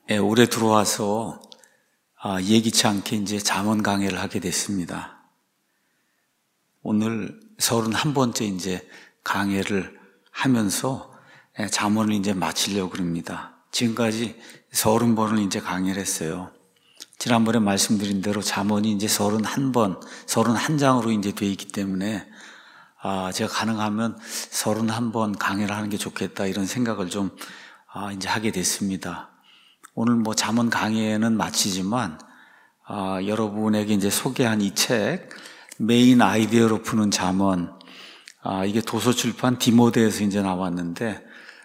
올해 들어와서 예기치 않게 이제 잠언 강해를 하게 됐습니다. 오늘 31번째 이제 강해를 하면서 잠언을 이제 마치려고 합니다. 지금까지 30번을 이제 강해를 했어요. 지난번에 말씀드린 대로 잠언이 이제 31번, 31장으로 이제 되어 있기 때문에 제가 가능하면 31번 강해를 하는 게 좋겠다 이런 생각을 좀 이제 하게 됐습니다. 오늘 뭐 잠언 강해는 마치지만 여러분에게 이제 소개한 이 책 메인 아이디어로 푸는 잠언, 이게 도서출판 디모데에서 이제 나왔는데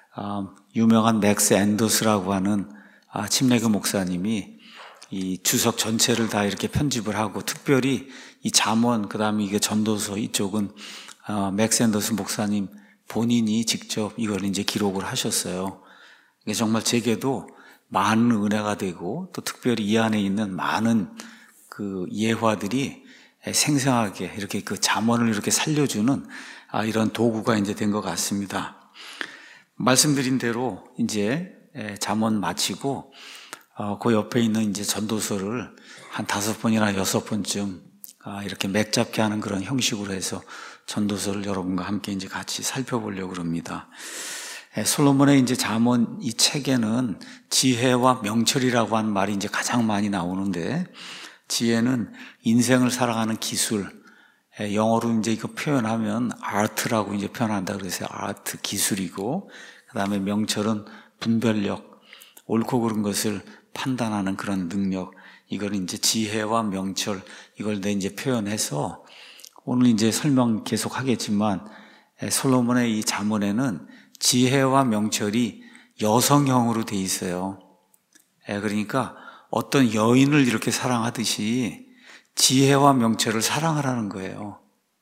유명한 맥스 앤더스라고 하는 침례교 목사님이 이 주석 전체를 다 이렇게 편집을 하고, 특별히 이 잠언 그다음에 이게 전도서 이쪽은 맥스 앤더스 목사님 본인이 직접 이걸 이제 기록을 하셨어요. 이게 정말 제게도 많은 은혜가 되고, 또 특별히 이 안에 있는 많은 그 예화들이 생생하게 이렇게 그 잠언을 이렇게 살려주는 이런 도구가 이제 된 것 같습니다. 말씀드린 대로 이제 잠언 마치고 그 옆에 있는 이제 전도서를 한 5번이나 6번쯤 이렇게 맥잡게 하는 그런 형식으로 해서 전도서를 여러분과 함께 이제 같이 살펴보려고 합니다. 솔로몬의 이제 잠언 이 책에는 지혜와 명철이라고 하는 말이 이제 가장 많이 나오는데, 지혜는 인생을 살아가는 기술, 영어로 이제 이거 표현하면 art라고 이제 표현한다 그래서 art 기술이고, 그다음에 명철은 분별력, 옳고 그른 것을 판단하는 그런 능력, 이걸 이제 지혜와 명철 이걸 내 이제 표현해서 오늘 이제 설명 계속 하겠지만, 솔로몬의 이 잠언에는 지혜와 명철이 여성형으로 돼 있어요. 그러니까 어떤 여인을 이렇게 사랑하듯이 지혜와 명철을 사랑하라는 거예요.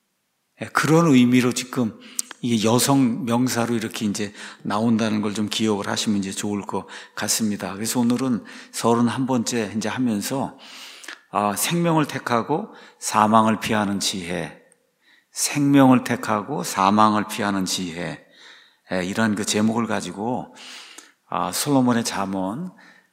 그런 의미로 지금 이게 여성 명사로 이렇게 이제 나온다는 걸 좀 기억을 하시면 이제 좋을 것 같습니다. 그래서 오늘은 31번째 이제 하면서 생명을 택하고 사망을 피하는 지혜, 생명을 택하고 사망을 피하는 지혜, 이런 그 제목을 가지고 솔로몬의 잠언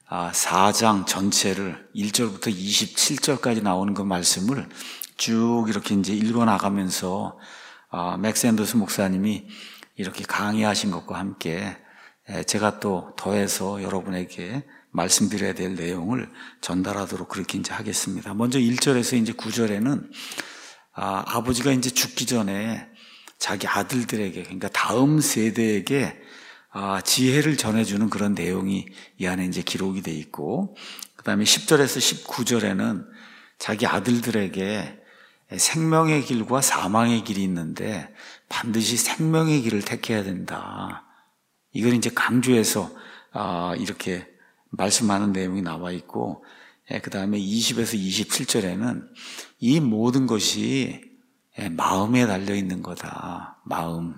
4장 전체를 1절부터 27절까지 나오는 그 말씀을 쭉 이렇게 이제 읽어 나가면서 맥스 앤더스 목사님이 이렇게 강의하신 것과 함께 제가 또 더해서 여러분에게 말씀드려야 될 내용을 전달하도록 그렇게 이제 하겠습니다. 먼저 1절에서 이제 9절에는 아버지가 이제 죽기 전에 자기 아들들에게, 그러니까 다음 세대에게 지혜를 전해주는 그런 내용이 이 안에 이제 기록이 돼 있고, 그 다음에 10절에서 19절에는 자기 아들들에게 생명의 길과 사망의 길이 있는데 반드시 생명의 길을 택해야 된다, 이걸 이제 강조해서 이렇게 말씀하는 내용이 나와 있고, 그 다음에 20에서 27절에는 이 모든 것이 마음에 달려 있는 거다. 마음.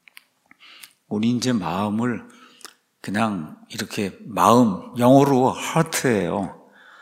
우리 이제 마음을 그냥 이렇게 영어로 heart예요.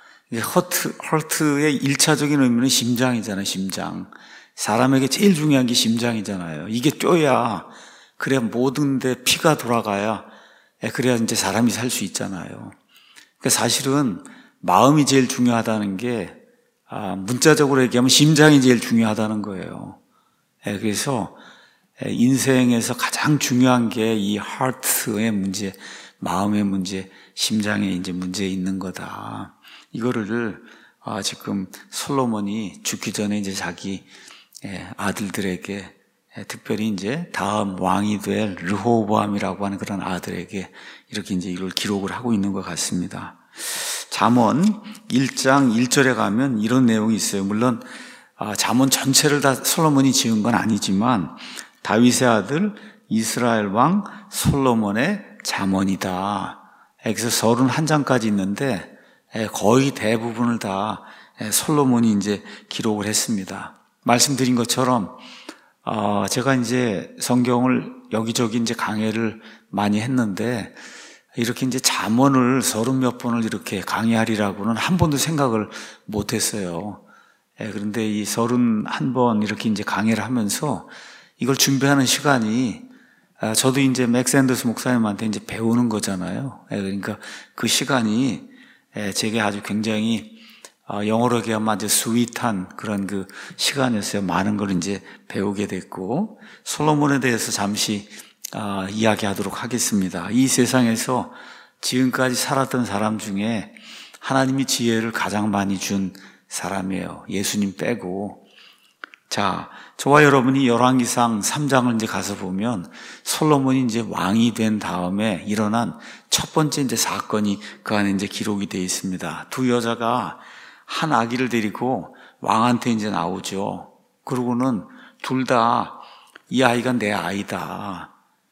heart의 1차적인 의미는 심장이잖아요. 심장. 사람에게 제일 중요한 게 심장이잖아요. 이게 뛰어야, 그래야 모든 데 피가 돌아가야, 그래야 이제 사람이 살 수 있잖아요. 그러니까 사실은 마음이 제일 중요하다는 게 문자적으로 얘기하면 심장이 제일 중요하다는 거예요. 그래서 인생에서 가장 중요한 게 이 하트의 문제, 마음의 문제, 심장의 이제 문제에 있는 거다. 이거를 지금 솔로몬이 죽기 전에 이제 자기 아들들에게, 특별히 이제 다음 왕이 될 르호보암이라고 하는 그런 아들에게 이렇게 이제 이걸 기록을 하고 있는 것 같습니다. 잠언 1장 1절에 가면 이런 내용이 있어요. 물론 잠언 전체를 다 솔로몬이 지은 건 아니지만 다윗의 아들 이스라엘 왕 솔로몬의 잠언이다. 그래서 31장까지 있는데 거의 대부분을 다 솔로몬이 이제 기록을 했습니다. 말씀드린 것처럼 제가 이제 성경을 여기저기 이제 강해를 많이 했는데, 이렇게 이제 잠언을 30몇 번을 이렇게 강의하리라고는 한 번도 생각을 못 했어요. 그런데 이 31번 이렇게 이제 강의를 하면서 이걸 준비하는 시간이, 저도 이제 맥스 앤더스 목사님한테 이제 배우는 거잖아요. 그러니까 그 시간이 제게 아주 굉장히 영어로 얘기하면 아주 스윗한 그런 그 시간이었어요. 많은 걸 이제 배우게 됐고, 솔로몬에 대해서 잠시 이야기하도록 하겠습니다. 이 세상에서 지금까지 살았던 사람 중에 하나님이 지혜를 가장 많이 준 사람이에요. 예수님 빼고. 자, 저와 여러분이 열왕기상 3장을 이제 가서 보면 솔로몬이 이제 왕이 된 다음에 일어난 첫 번째 이제 사건이 그 안에 이제 기록이 되어 있습니다. 두 여자가 한 아기를 데리고 왕한테 이제 나오죠. 그러고는 둘 다 이 아이가 내 아이다.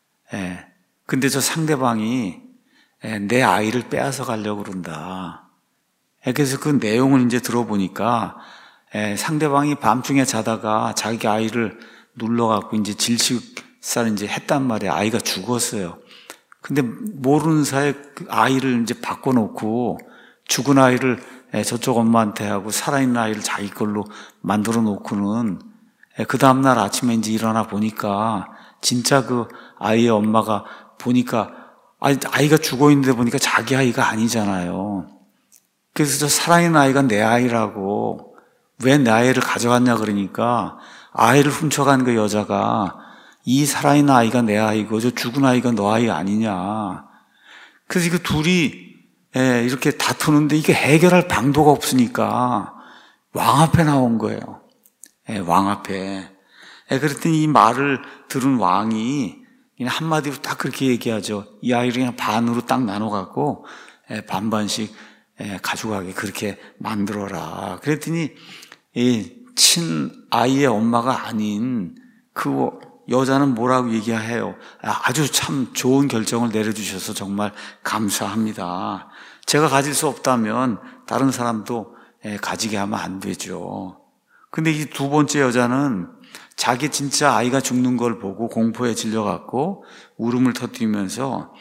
근데 저 상대방이 내 아이를 빼앗아 가려고 그런다. 그래서 그 내용을 이제 들어보니까 상대방이 밤중에 자다가 자기 아이를 눌러갖고 이제 질식사를 이제 했단 말이에요. 아이가 죽었어요. 근데 모르는 사이에 그 아이를 이제 바꿔놓고 죽은 아이를 저쪽 엄마한테 하고 살아있는 아이를 자기 걸로 만들어 놓고는 그 다음날 아침에 이제 일어나 보니까 진짜 그 아이의 엄마가 보니까 아이가 죽어 있는데 보니까 자기 아이가 아니잖아요. 그래서 저 살아있는 아이가 내 아이라고 왜 내 아이를 가져갔냐 그러니까 아이를 훔쳐간 그 여자가 이 살아있는 아이가 내 아이고 저 죽은 아이가 너 아이 아니냐. 그래서 이거 둘이 이렇게 다투는데 이게 해결할 방도가 없으니까 왕 앞에 나온 거예요. 왕 앞에. 그랬더니 이 말을 들은 왕이 그냥 한마디로 딱 그렇게 얘기하죠. 이 아이를 그냥 반으로 딱 나눠갖고 반반씩 가져가게 그렇게 만들어라. 그랬더니 이 친아이의 엄마가 아닌 그 여자는 뭐라고 얘기해요? 아주 참 좋은 결정을 내려주셔서 정말 감사합니다. 제가 가질 수 없다면 다른 사람도 가지게 하면 안 되죠. 근데 이 두 번째 여자는 자기 진짜 아이가 죽는 걸 보고 공포에 질려갖고 울음을 터뜨리면서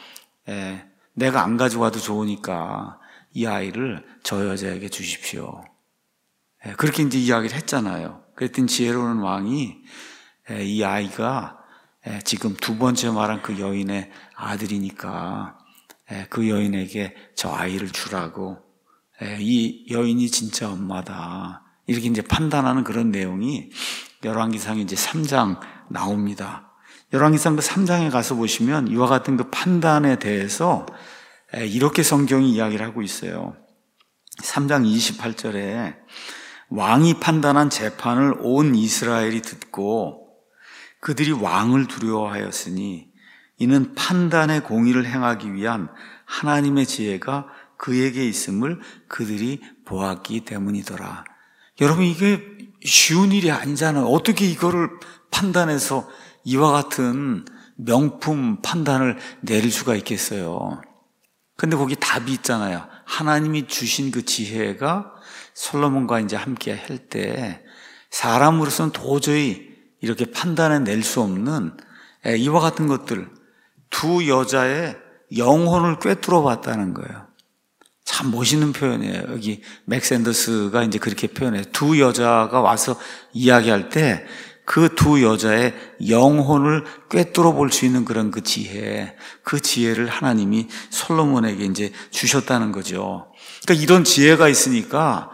내가 안 가져와도 좋으니까 이 아이를 저 여자에게 주십시오. 그렇게 이제 이야기를 했잖아요. 그랬더니 지혜로운 왕이 이 아이가 지금 두 번째 말한 그 여인의 아들이니까 그 여인에게 저 아이를 주라고, 이 여인이 진짜 엄마다. 이렇게 이제 판단하는 그런 내용이 열왕기상 이제 3장 나옵니다. 열왕기상 그 3장에 가서 보시면 이와 같은 그 판단에 대해서 이렇게 성경이 이야기를 하고 있어요. 3장 28절에 왕이 판단한 재판을 온 이스라엘이 듣고 그들이 왕을 두려워하였으니 이는 판단의 공의를 행하기 위한 하나님의 지혜가 그에게 있음을 그들이 보았기 때문이더라. 여러분, 이게 쉬운 일이 아니잖아요. 어떻게 이거를 판단해서 이와 같은 명품 판단을 내릴 수가 있겠어요. 근데 거기 답이 있잖아요. 하나님이 주신 그 지혜가 솔로몬과 이제 함께 할 때 사람으로서는 도저히 이렇게 판단해 낼 수 없는 이와 같은 것들, 두 여자의 영혼을 꿰뚫어 봤다는 거예요. 참 멋있는 표현이에요. 여기 맥 샌더스가 이제 그렇게 표현해요. 두 여자가 와서 이야기할 때 그 두 여자의 영혼을 꿰뚫어 볼 수 있는 그런 그 지혜, 그 지혜를 하나님이 솔로몬에게 이제 주셨다는 거죠. 그러니까 이런 지혜가 있으니까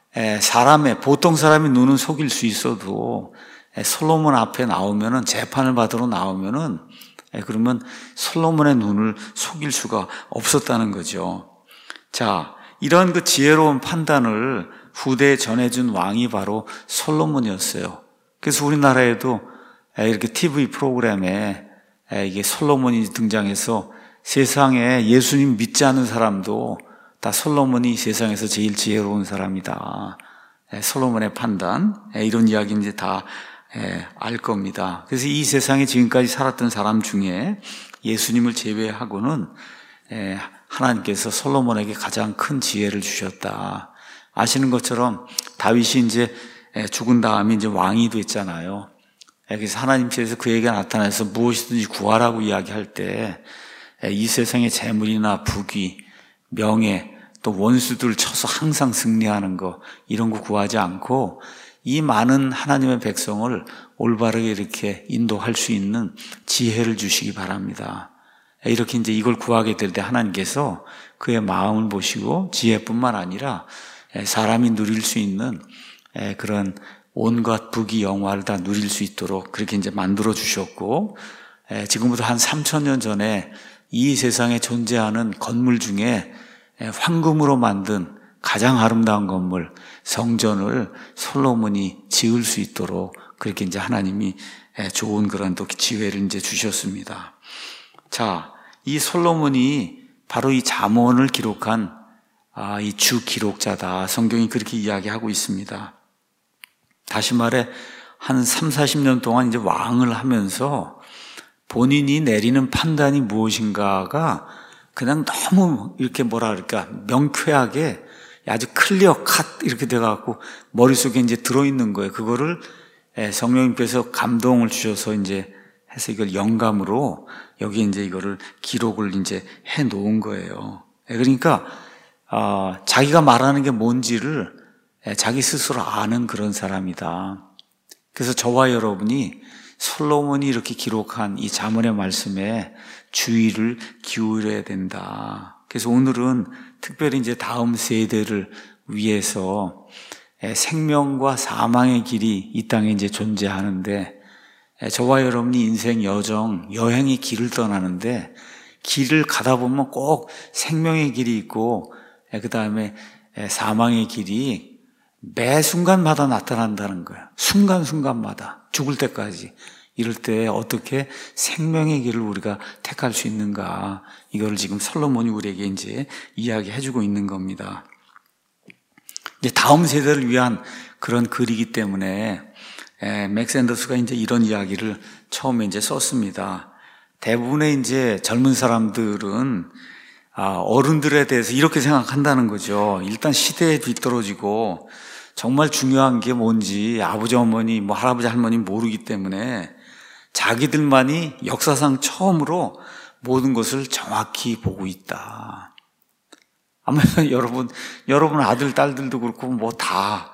보통 사람의 눈은 속일 수 있어도 솔로몬 앞에 나오면은, 재판을 받으러 나오면은, 그러면 솔로몬의 눈을 속일 수가 없었다는 거죠. 자, 이런 그 지혜로운 판단을 후대에 전해준 왕이 바로 솔로몬이었어요. 그래서 우리나라에도 이렇게 TV 프로그램에 이게 솔로몬이 등장해서 세상에 예수님 믿지 않는 사람도 다 솔로몬이 세상에서 제일 지혜로운 사람이다. 솔로몬의 판단, 이런 이야기 이제 다 알 겁니다. 그래서 이 세상에 지금까지 살았던 사람 중에 예수님을 제외하고는 하나님께서 솔로몬에게 가장 큰 지혜를 주셨다. 아시는 것처럼 다윗이 이제 죽은 다음에 이제 왕이 됐잖아요. 그래서 하나님께서 그에게 나타나서 무엇이든지 구하라고 이야기할 때 이 세상의 재물이나 부귀, 명예, 또 원수들을 쳐서 항상 승리하는 거, 이런 거 구하지 않고 이 많은 하나님의 백성을 올바르게 이렇게 인도할 수 있는 지혜를 주시기 바랍니다. 이렇게 이제 이걸 구하게 될 때 하나님께서 그의 마음을 보시고 지혜뿐만 아니라 사람이 누릴 수 있는 그런 온갖 부귀 영화를 다 누릴 수 있도록 그렇게 이제 만들어 주셨고, 지금부터 한 3,000년 전에 이 세상에 존재하는 건물 중에 황금으로 만든 가장 아름다운 건물, 성전을 솔로몬이 지을 수 있도록 그렇게 이제 하나님이 좋은 그런 또 지혜를 이제 주셨습니다. 자, 이 솔로몬이 바로 이 잠언을 기록한 이 주 기록자다. 성경이 그렇게 이야기하고 있습니다. 다시 말해 한 3, 40년 동안 이제 왕을 하면서 본인이 내리는 판단이 무엇인가가 그냥 너무 이렇게 명쾌하게 아주 클리어 컷 이렇게 돼갖고 머릿속에 이제 들어있는 거예요. 그거를 성령님께서 감동을 주셔서 이제 해서 이걸 영감으로 여기 이제 이거를 기록을 이제 해 놓은 거예요. 그러니까 자기가 말하는 게 뭔지를 자기 스스로 아는 그런 사람이다. 그래서 저와 여러분이 솔로몬이 이렇게 기록한 이 잠언의 말씀에 주의를 기울여야 된다. 그래서 오늘은 특별히 이제 다음 세대를 위해서 생명과 사망의 길이 이 땅에 이제 존재하는데, 저와 여러분이 인생 여행의 길을 떠나는데 길을 가다 보면 꼭 생명의 길이 있고 그 다음에 사망의 길이 매 순간마다 나타난다는 거예요. 순간순간마다 죽을 때까지. 이럴 때 어떻게 생명의 길을 우리가 택할 수 있는가, 이거를 지금 솔로몬이 우리에게 이제 이야기해주고 있는 겁니다. 이제 다음 세대를 위한 그런 글이기 때문에 맥스 앤더스가 이제 이런 이야기를 처음에 이제 썼습니다. 대부분의 이제 젊은 사람들은 어른들에 대해서 이렇게 생각한다는 거죠. 일단 시대에 뒤떨어지고 정말 중요한 게 뭔지 아버지 어머니 뭐 할아버지 할머니 모르기 때문에 자기들만이 역사상 처음으로 모든 것을 정확히 보고 있다. 아마 여러분 아들 딸들도 그렇고 뭐 다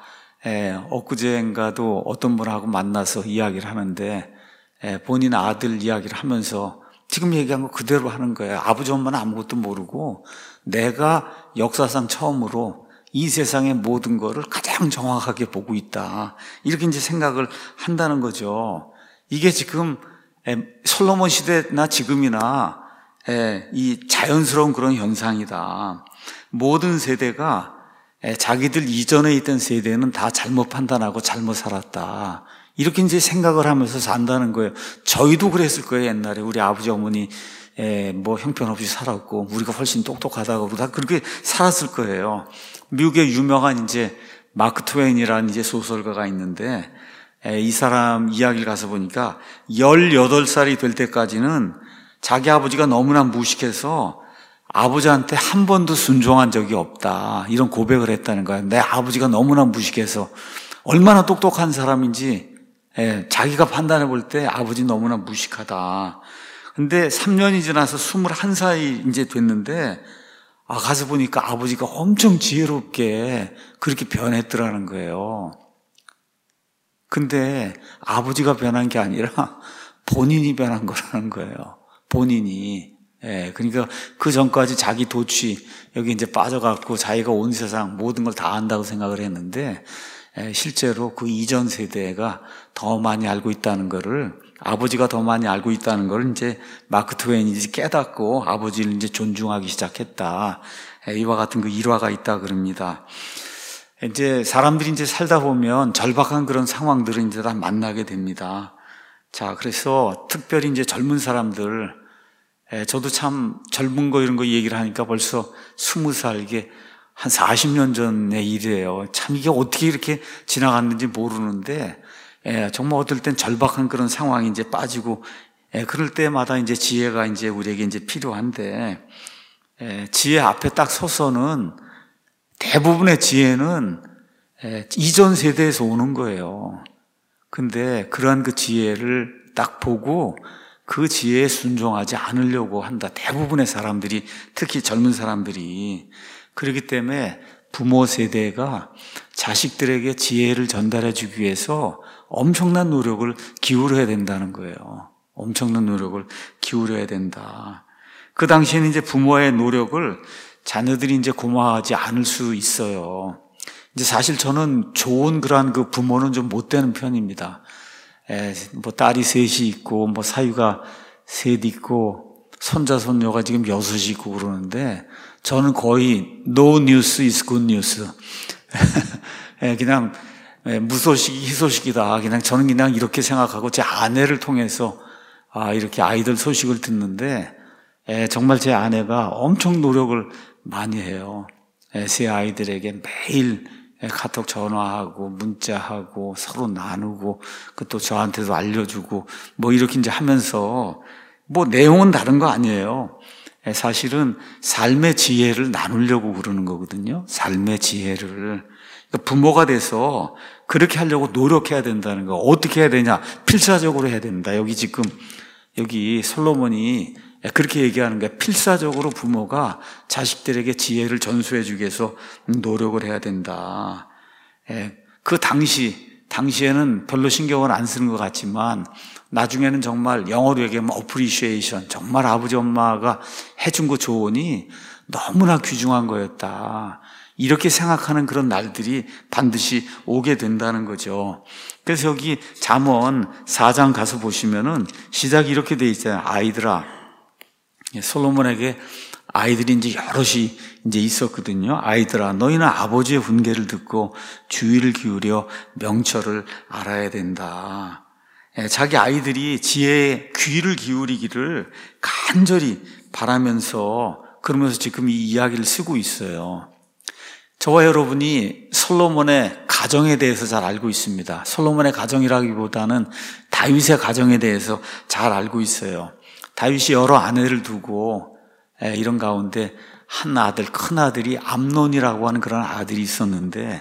엊그제인가도 어떤 분하고 만나서 이야기를 하는데 본인 아들 이야기를 하면서 지금 얘기한 거 그대로 하는 거예요. 아버지 엄마는 아무것도 모르고 내가 역사상 처음으로 이 세상의 모든 거를 가장 정확하게 보고 있다. 이렇게 이제 생각을 한다는 거죠. 이게 지금 솔로몬 시대나 지금이나 이 자연스러운 그런 현상이다. 모든 세대가 자기들 이전에 있던 세대는 다 잘못 판단하고 잘못 살았다. 이렇게 이제 생각을 하면서 산다는 거예요. 저희도 그랬을 거예요. 옛날에 우리 아버지 어머니 뭐 형편없이 살았고 우리가 훨씬 똑똑하다고 다 그렇게 살았을 거예요. 미국의 유명한 이제 마크 트웨인이라는 이제 소설가가 있는데 이 사람 이야기를 가서 보니까 18살이 될 때까지는 자기 아버지가 너무나 무식해서 아버지한테 한 번도 순종한 적이 없다. 이런 고백을 했다는 거야. 내 아버지가 너무나 무식해서 얼마나 똑똑한 사람인지 자기가 판단해 볼 때 아버지 너무나 무식하다. 근데 3년이 지나서 21살이 이제 됐는데 가서 보니까 아버지가 엄청 지혜롭게 그렇게 변했더라는 거예요. 근데 아버지가 변한 게 아니라 본인이 변한 거라는 거예요. 본인이. 그러니까 그 전까지 자기 도취 여기 이제 빠져갖고 자기가 온 세상 모든 걸 다 안다고 생각을 했는데 실제로 그 이전 세대가 더 많이 알고 있다는 거를, 아버지가 더 많이 알고 있다는 걸 이제 마크 트웨인이 이제 깨닫고 아버지를 이제 존중하기 시작했다. 이와 같은 그 일화가 있다 그럽니다. 이제 사람들이 이제 살다 보면 절박한 그런 상황들을 이제 다 만나게 됩니다. 자, 그래서 특별히 이제 젊은 사람들, 저도 참 젊은 거 이런 거 얘기를 하니까 벌써 20살, 이게 한 40년 전의 일이에요. 참 이게 어떻게 이렇게 지나갔는지 모르는데, 정말 어떨 땐 절박한 그런 상황이 이제 빠지고, 그럴 때마다 이제 지혜가 이제 우리에게 이제 필요한데, 지혜 앞에 딱 서서는 대부분의 지혜는 이전 세대에서 오는 거예요. 근데 그러한 그 지혜를 딱 보고 그 지혜에 순종하지 않으려고 한다. 대부분의 사람들이, 특히 젊은 사람들이. 그렇기 때문에 부모 세대가 자식들에게 지혜를 전달해 주기 위해서 엄청난 노력을 기울여야 된다는 거예요. 엄청난 노력을 기울여야 된다. 그 당시에는 이제 부모의 노력을 자녀들이 이제 고마워하지 않을 수 있어요. 이제 사실 저는 좋은 그러한 그 부모는 좀 못 되는 편입니다. 뭐 딸이 셋이 있고, 뭐 사위가 셋 있고, 손자, 손녀가 지금 6이 있고 그러는데, 저는 거의 no news is good news. 그냥 무소식이 희소식이다. 저는 그냥 이렇게 생각하고 제 아내를 통해서 이렇게 아이들 소식을 듣는데, 정말 제 아내가 엄청 노력을 많이 해요. 세 아이들에게 매일 카톡 전화하고 문자하고 서로 나누고 또 저한테도 알려주고 뭐 이렇게 이제 하면서 뭐 내용은 다른 거 아니에요. 사실은 삶의 지혜를 나누려고 그러는 거거든요. 삶의 지혜를. 그러니까 부모가 돼서 그렇게 하려고 노력해야 된다는 거. 어떻게 해야 되냐? 필사적으로 해야 된다. 여기 솔로몬이 그렇게 얘기하는 거예요. 필사적으로 부모가 자식들에게 지혜를 전수해 주기 위해서 노력을 해야 된다. 그 당시에는 별로 신경을 안 쓰는 것 같지만 나중에는 정말 영어로 얘기하면 appreciation, 정말 아버지 엄마가 해준 거 좋으니 너무나 귀중한 거였다. 이렇게 생각하는 그런 날들이 반드시 오게 된다는 거죠. 그래서 여기 잠언 4장 가서 보시면은 시작이 이렇게 돼 있잖아요. 아이들아. 솔로몬에게 아이들이 이제 여럿이 이제 있었거든요. 아이들아, 너희는 아버지의 훈계를 듣고 주의를 기울여 명철을 알아야 된다. 자기 아이들이 지혜에 귀를 기울이기를 간절히 바라면서 그러면서 지금 이 이야기를 쓰고 있어요. 저와 여러분이 솔로몬의 가정에 대해서 잘 알고 있습니다. 솔로몬의 가정이라기보다는 다윗의 가정에 대해서 잘 알고 있어요. 다윗이 여러 아내를 두고 이런 가운데 한 아들, 큰 아들이 암논이라고 하는 그런 아들이 있었는데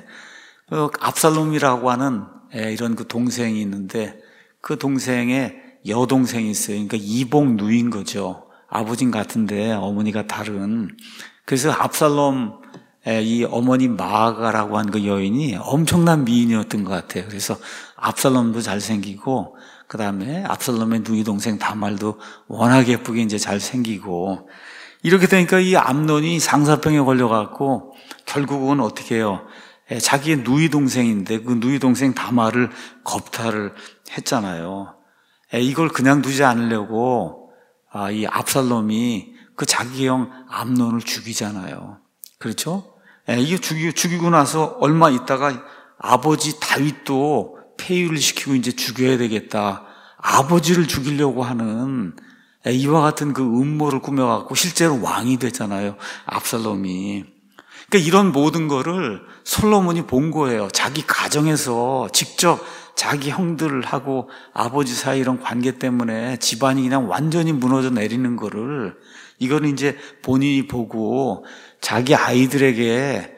압살롬이라고 하는 이런 그 동생이 있는데 그 동생의 여동생이 있어요. 그러니까 이복 누인 거죠. 아버진 같은데 어머니가 다른. 그래서 압살롬 이 어머니 마아가라고 하는 그 여인이 엄청난 미인이었던 것 같아요. 그래서 압살롬도 잘생기고 그 다음에 압살롬의 누이 동생 다말도 워낙 예쁘게 이제 잘생기고 이렇게 되니까 이 암논이 상사병에 걸려갖고 결국은 어떻게 해요? 자기의 누이 동생인데 그 누이 동생 다말을 겁탈을 했잖아요. 이걸 그냥 두지 않으려고 이 압살롬이 그 자기 형 암논을 죽이잖아요. 그렇죠? 이게 죽이고 나서 얼마 있다가 아버지 다윗도 폐위를 시키고 이제 죽여야 되겠다. 아버지를 죽이려고 하는 이와 같은 그 음모를 꾸며갖고 실제로 왕이 됐잖아요. 압살롬이. 그러니까 이런 모든 거를 솔로몬이 본 거예요. 자기 가정에서 직접 자기 형들하고 아버지 사이 이런 관계 때문에 집안이 그냥 완전히 무너져 내리는 거를 이거는 이제 본인이 보고 자기 아이들에게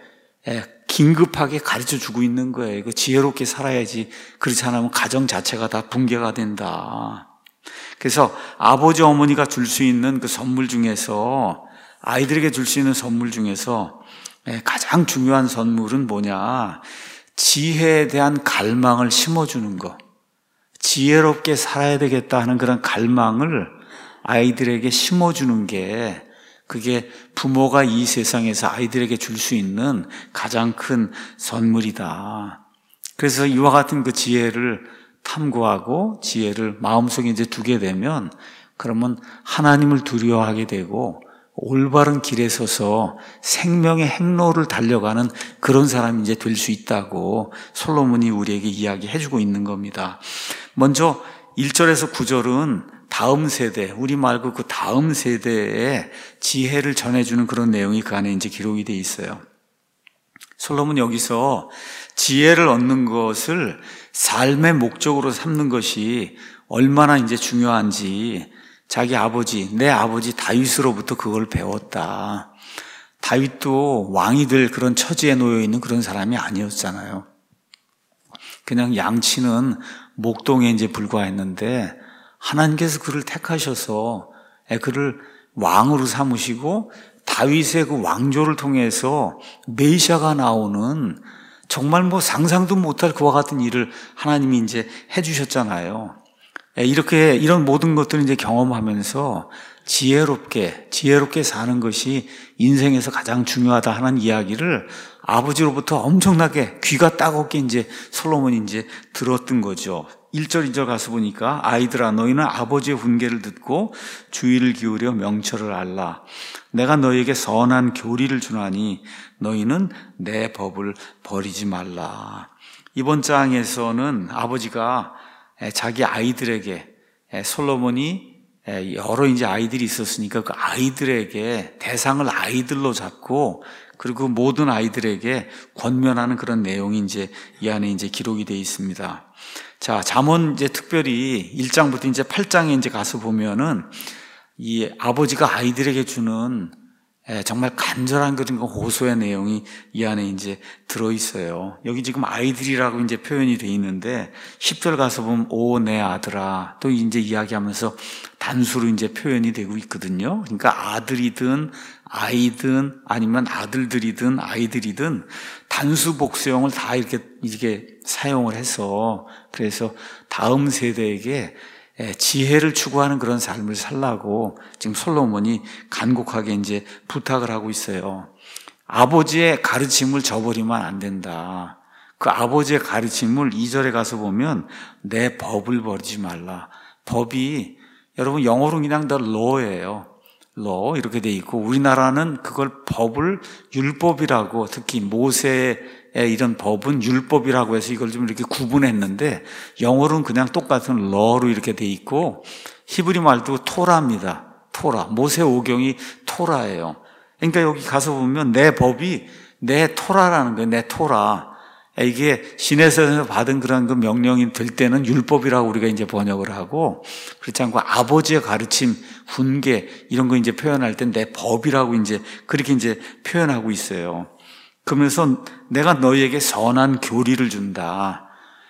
긴급하게 가르쳐 주고 있는 거예요. 이거 지혜롭게 살아야지. 그렇지 않으면 가정 자체가 다 붕괴가 된다. 그래서 아버지 어머니가 줄 수 있는 그 선물 중에서 아이들에게 줄 수 있는 선물 중에서 가장 중요한 선물은 뭐냐? 지혜에 대한 갈망을 심어주는 거. 지혜롭게 살아야 되겠다 하는 그런 갈망을 아이들에게 심어주는 게 그게 부모가 이 세상에서 아이들에게 줄 수 있는 가장 큰 선물이다. 그래서 이와 같은 그 지혜를 탐구하고 지혜를 마음속에 이제 두게 되면 그러면 하나님을 두려워하게 되고 올바른 길에 서서 생명의 행로를 달려가는 그런 사람이 이제 될 수 있다고 솔로몬이 우리에게 이야기해주고 있는 겁니다. 먼저 1절에서 9절은 다음 세대, 우리 말고 그 다음 세대에 지혜를 전해주는 그런 내용이 그 안에 이제 기록이 돼 있어요. 솔로몬 여기서 지혜를 얻는 것을 삶의 목적으로 삼는 것이 얼마나 이제 중요한지 자기 아버지, 내 아버지 다윗으로부터 그걸 배웠다. 다윗도 왕이 될 그런 처지에 놓여 있는 그런 사람이 아니었잖아요. 그냥 양치는 목동에 이제 불과했는데 하나님께서 그를 택하셔서 그를 왕으로 삼으시고 다윗의 그 왕조를 통해서 메시아가 나오는 정말 뭐 상상도 못할 그와 같은 일을 하나님이 이제 해주셨잖아요. 이렇게 이런 모든 것들을 이제 경험하면서 지혜롭게 사는 것이 인생에서 가장 중요하다 하는 이야기를 아버지로부터 엄청나게 귀가 따갑게 이제 솔로몬이 이제 들었던 거죠. 1절, 2절 가서 보니까 아이들아 너희는 아버지의 훈계를 듣고 주의를 기울여 명철을 알라. 내가 너희에게 선한 교리를 주나니 너희는 내 법을 버리지 말라. 이번 장에서는 아버지가 자기 아이들에게 솔로몬이 여러 이제 아이들이 있었으니까 그 아이들에게 대상을 아이들로 잡고 그리고 모든 아이들에게 권면하는 그런 내용이 이제 이 안에 이제 기록이 되어 있습니다. 자, 잠언 이제 특별히 1장부터 이제 8장에 이제 가서 보면은 이 아버지가 아이들에게 주는 정말 간절한 그런 호소의 내용이 이 안에 이제 들어있어요. 여기 지금 아이들이라고 이제 표현이 되어 있는데 10절 가서 보면 오 내 아들아 또 이제 이야기하면서 단수로 이제 표현이 되고 있거든요. 그러니까 아들이든 아이든 아니면 아들들이든 아이들이든 단수 복수형을 다 이렇게 사용을 해서 그래서 다음 세대에게 지혜를 추구하는 그런 삶을 살라고 지금 솔로몬이 간곡하게 이제 부탁을 하고 있어요. 아버지의 가르침을 저버리면 안 된다. 그 아버지의 가르침을 2절에 가서 보면 내 법을 버리지 말라. 법이 여러분 영어로 그냥 the law예요. law 이렇게 돼 있고 우리나라는 그걸 법을 율법이라고 특히 모세의 이런 법은 율법이라고 해서 이걸 좀 이렇게 구분했는데 영어로는 그냥 똑같은 law로 이렇게 돼 있고 히브리 말도 토라입니다. 토라. 모세 오경이 토라예요. 그러니까 여기 가서 보면 내 법이 내 토라라는 거예요. 내 토라. 이게 신에서 받은 그런 그 명령이 될 때는 율법이라고 우리가 이제 번역을 하고 그렇지 않고 아버지의 가르침, 훈계 이런 거 이제 표현할 때 내 법이라고 이제 그렇게 이제 표현하고 있어요. 그러면서 내가 너희에게 선한 교리를 준다.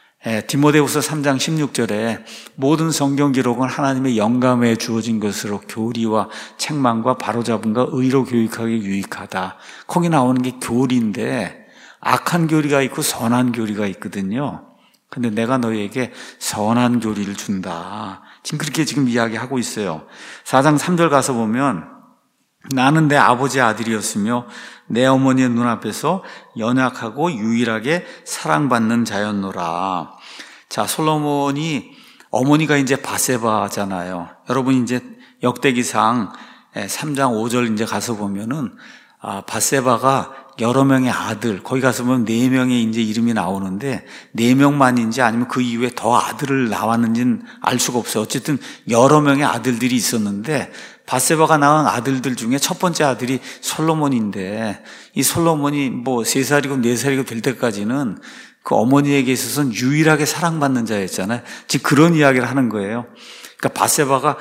디모데후서 3장 16절에 모든 성경 기록은 하나님의 영감에 주어진 것으로 교리와 책망과 바로잡음과 의로 교육하기 유익하다. 거기 나오는 게 교리인데 악한 교리가 있고 선한 교리가 있거든요. 근데 내가 너희에게 선한 교리를 준다. 지금 그렇게 지금 이야기하고 있어요. 4장 3절 가서 보면 나는 내 아버지의 아들이었으며 내 어머니의 눈앞에서 연약하고 유일하게 사랑받는 자였노라. 자, 솔로몬이 어머니가 이제 바세바잖아요. 여러분 이제 역대기상 3장 5절 이제 가서 보면은 바세바가 여러 명의 아들, 거기 가서 보면 4명의 이제 이름이 나오는데 4명만인지 아니면 그 이후에 더 아들을 낳았는지는 알 수가 없어요. 어쨌든 여러 명의 아들들이 있었는데 바세바가 낳은 아들들 중에 첫 번째 아들이 솔로몬인데 이 솔로몬이 뭐 3살이고 4살이고 될 때까지는 그 어머니에게 있어서는 유일하게 사랑받는 자였잖아요. 지금 그런 이야기를 하는 거예요. 그러니까 바세바가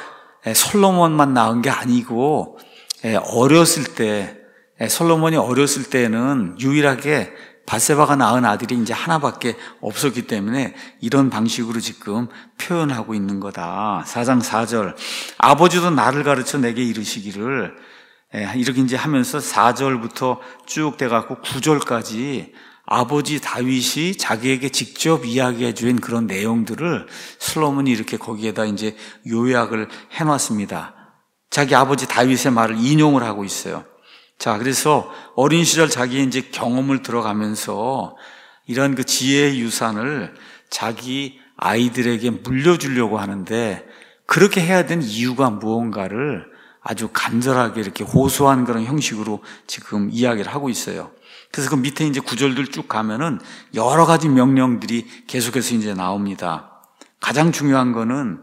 솔로몬만 낳은 게 아니고 어렸을 때 솔로몬이 어렸을 때는 유일하게 바세바가 낳은 아들이 이제 하나밖에 없었기 때문에 이런 방식으로 지금 표현하고 있는 거다. 4장 4절. 아버지도 나를 가르쳐 내게 이르시기를 이렇게 이제 하면서 4절부터 쭉 돼갖고 9절까지 아버지 다윗이 자기에게 직접 이야기해 준 그런 내용들을 솔로몬이 이렇게 거기에다 이제 요약을 해놨습니다. 자기 아버지 다윗의 말을 인용을 하고 있어요. 자, 그래서 어린 시절 자기의 이제 경험을 들어가면서 이런 그 지혜의 유산을 자기 아이들에게 물려주려고 하는데 그렇게 해야 되는 이유가 무언가를 아주 간절하게 이렇게 호소한 그런 형식으로 지금 이야기를 하고 있어요. 그래서 그 밑에 이제 구절들 쭉 가면은 여러 가지 명령들이 계속해서 이제 나옵니다. 가장 중요한 거는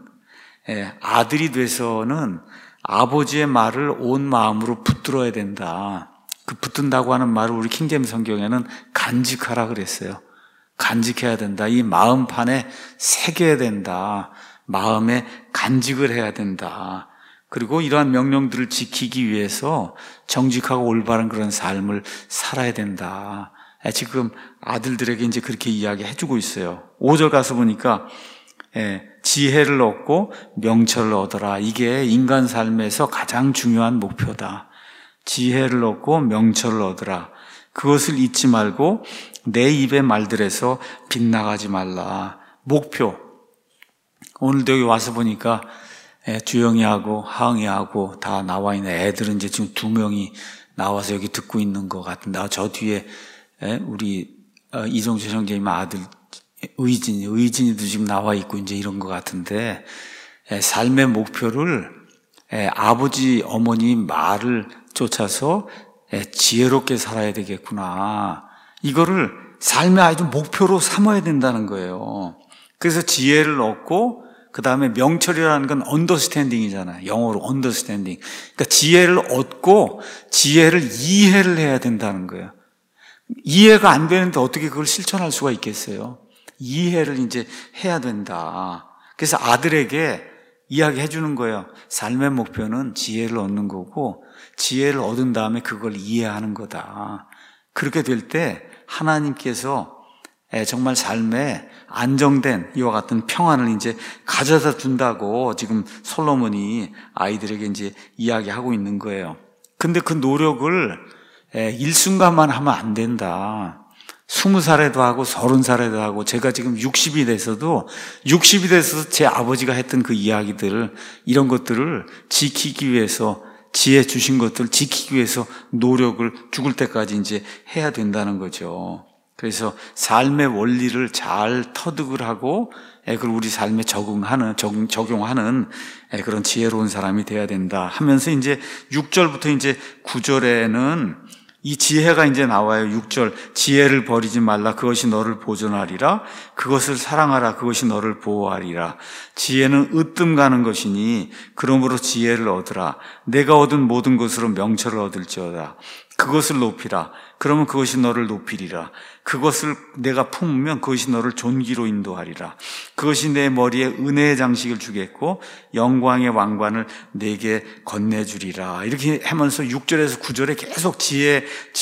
아들이 돼서는 아버지의 말을 온 마음으로 붙들어야 된다. 그 붙든다고 하는 말을 우리 킹제임스 성경에는 간직하라 그랬어요. 간직해야 된다. 이 마음판에 새겨야 된다. 마음에 간직을 해야 된다. 그리고 이러한 명령들을 지키기 위해서 정직하고 올바른 그런 삶을 살아야 된다. 지금 아들들에게 이제 그렇게 이야기해주고 있어요. 5절 가서 보니까 지혜를 얻고 명철을 얻어라. 이게 인간 삶에서 가장 중요한 목표다. 지혜를 얻고 명철을 얻어라. 그것을 잊지 말고 내 입의 말들에서 빗나가지 말라. 목표. 오늘도 여기 와서 보니까 주영이하고 하응이하고 다 나와 있는 애들은 이제 지금 2명이 나와서 여기 듣고 있는 것 같은데, 저 뒤에 우리 이종철 형제님 아들 의진이도 지금 나와 있고 이제 이런 것 같은데, 삶의 목표를 아버지 어머니 말을 쫓아서 지혜롭게 살아야 되겠구나, 이거를 삶의 아주 목표로 삼아야 된다는 거예요. 그래서 지혜를 얻고, 그 다음에 명철이라는 건 언더스탠딩이잖아요. 영어로 언더스탠딩. 그러니까 지혜를 얻고 지혜를 이해를 해야 된다는 거예요. 이해가 안 되는데 어떻게 그걸 실천할 수가 있겠어요? 이해를 이제 해야 된다. 그래서 아들에게 이야기해 주는 거예요. 삶의 목표는 지혜를 얻는 거고, 지혜를 얻은 다음에 그걸 이해하는 거다. 그렇게 될 때 하나님께서 정말 삶에 안정된 이와 같은 평안을 이제 가져다 준다고 지금 솔로몬이 아이들에게 이제 이야기하고 있는 거예요. 근데 그 노력을 일순간만 하면 안 된다. 20살에도 하고 30살에도 하고, 제가 지금 60이 돼서도 제 아버지가 했던 그 이야기들을, 이런 것들을 지키기 위해서, 지혜 주신 것들을 지키기 위해서 노력을 죽을 때까지 이제 해야 된다는 거죠. 그래서 삶의 원리를 잘 터득을 하고 그걸 우리 삶에 적용하는 그런 지혜로운 사람이 돼야 된다 하면서, 이제 6절부터 이제 9절에는 이 지혜가 이제 나와요. 6절, 지혜를 버리지 말라. 그것이 너를 보존하리라. 그것을 사랑하라. 그것이 너를 보호하리라. 지혜는 으뜸 가는 것이니 그러므로 지혜를 얻으라. 내가 얻은 모든 것으로 명철을 얻을지어다. 그것을 높이라. 그러면 그것이 너를 높이리라. 그것을 내가 품으면 그것이 너를 존귀로 인도하리라. 그것이 내 머리에 은혜의 장식을 주겠고 영광의 왕관을 내게 건네주리라. 이렇게 하면서 6절에서 9절에 계속 지혜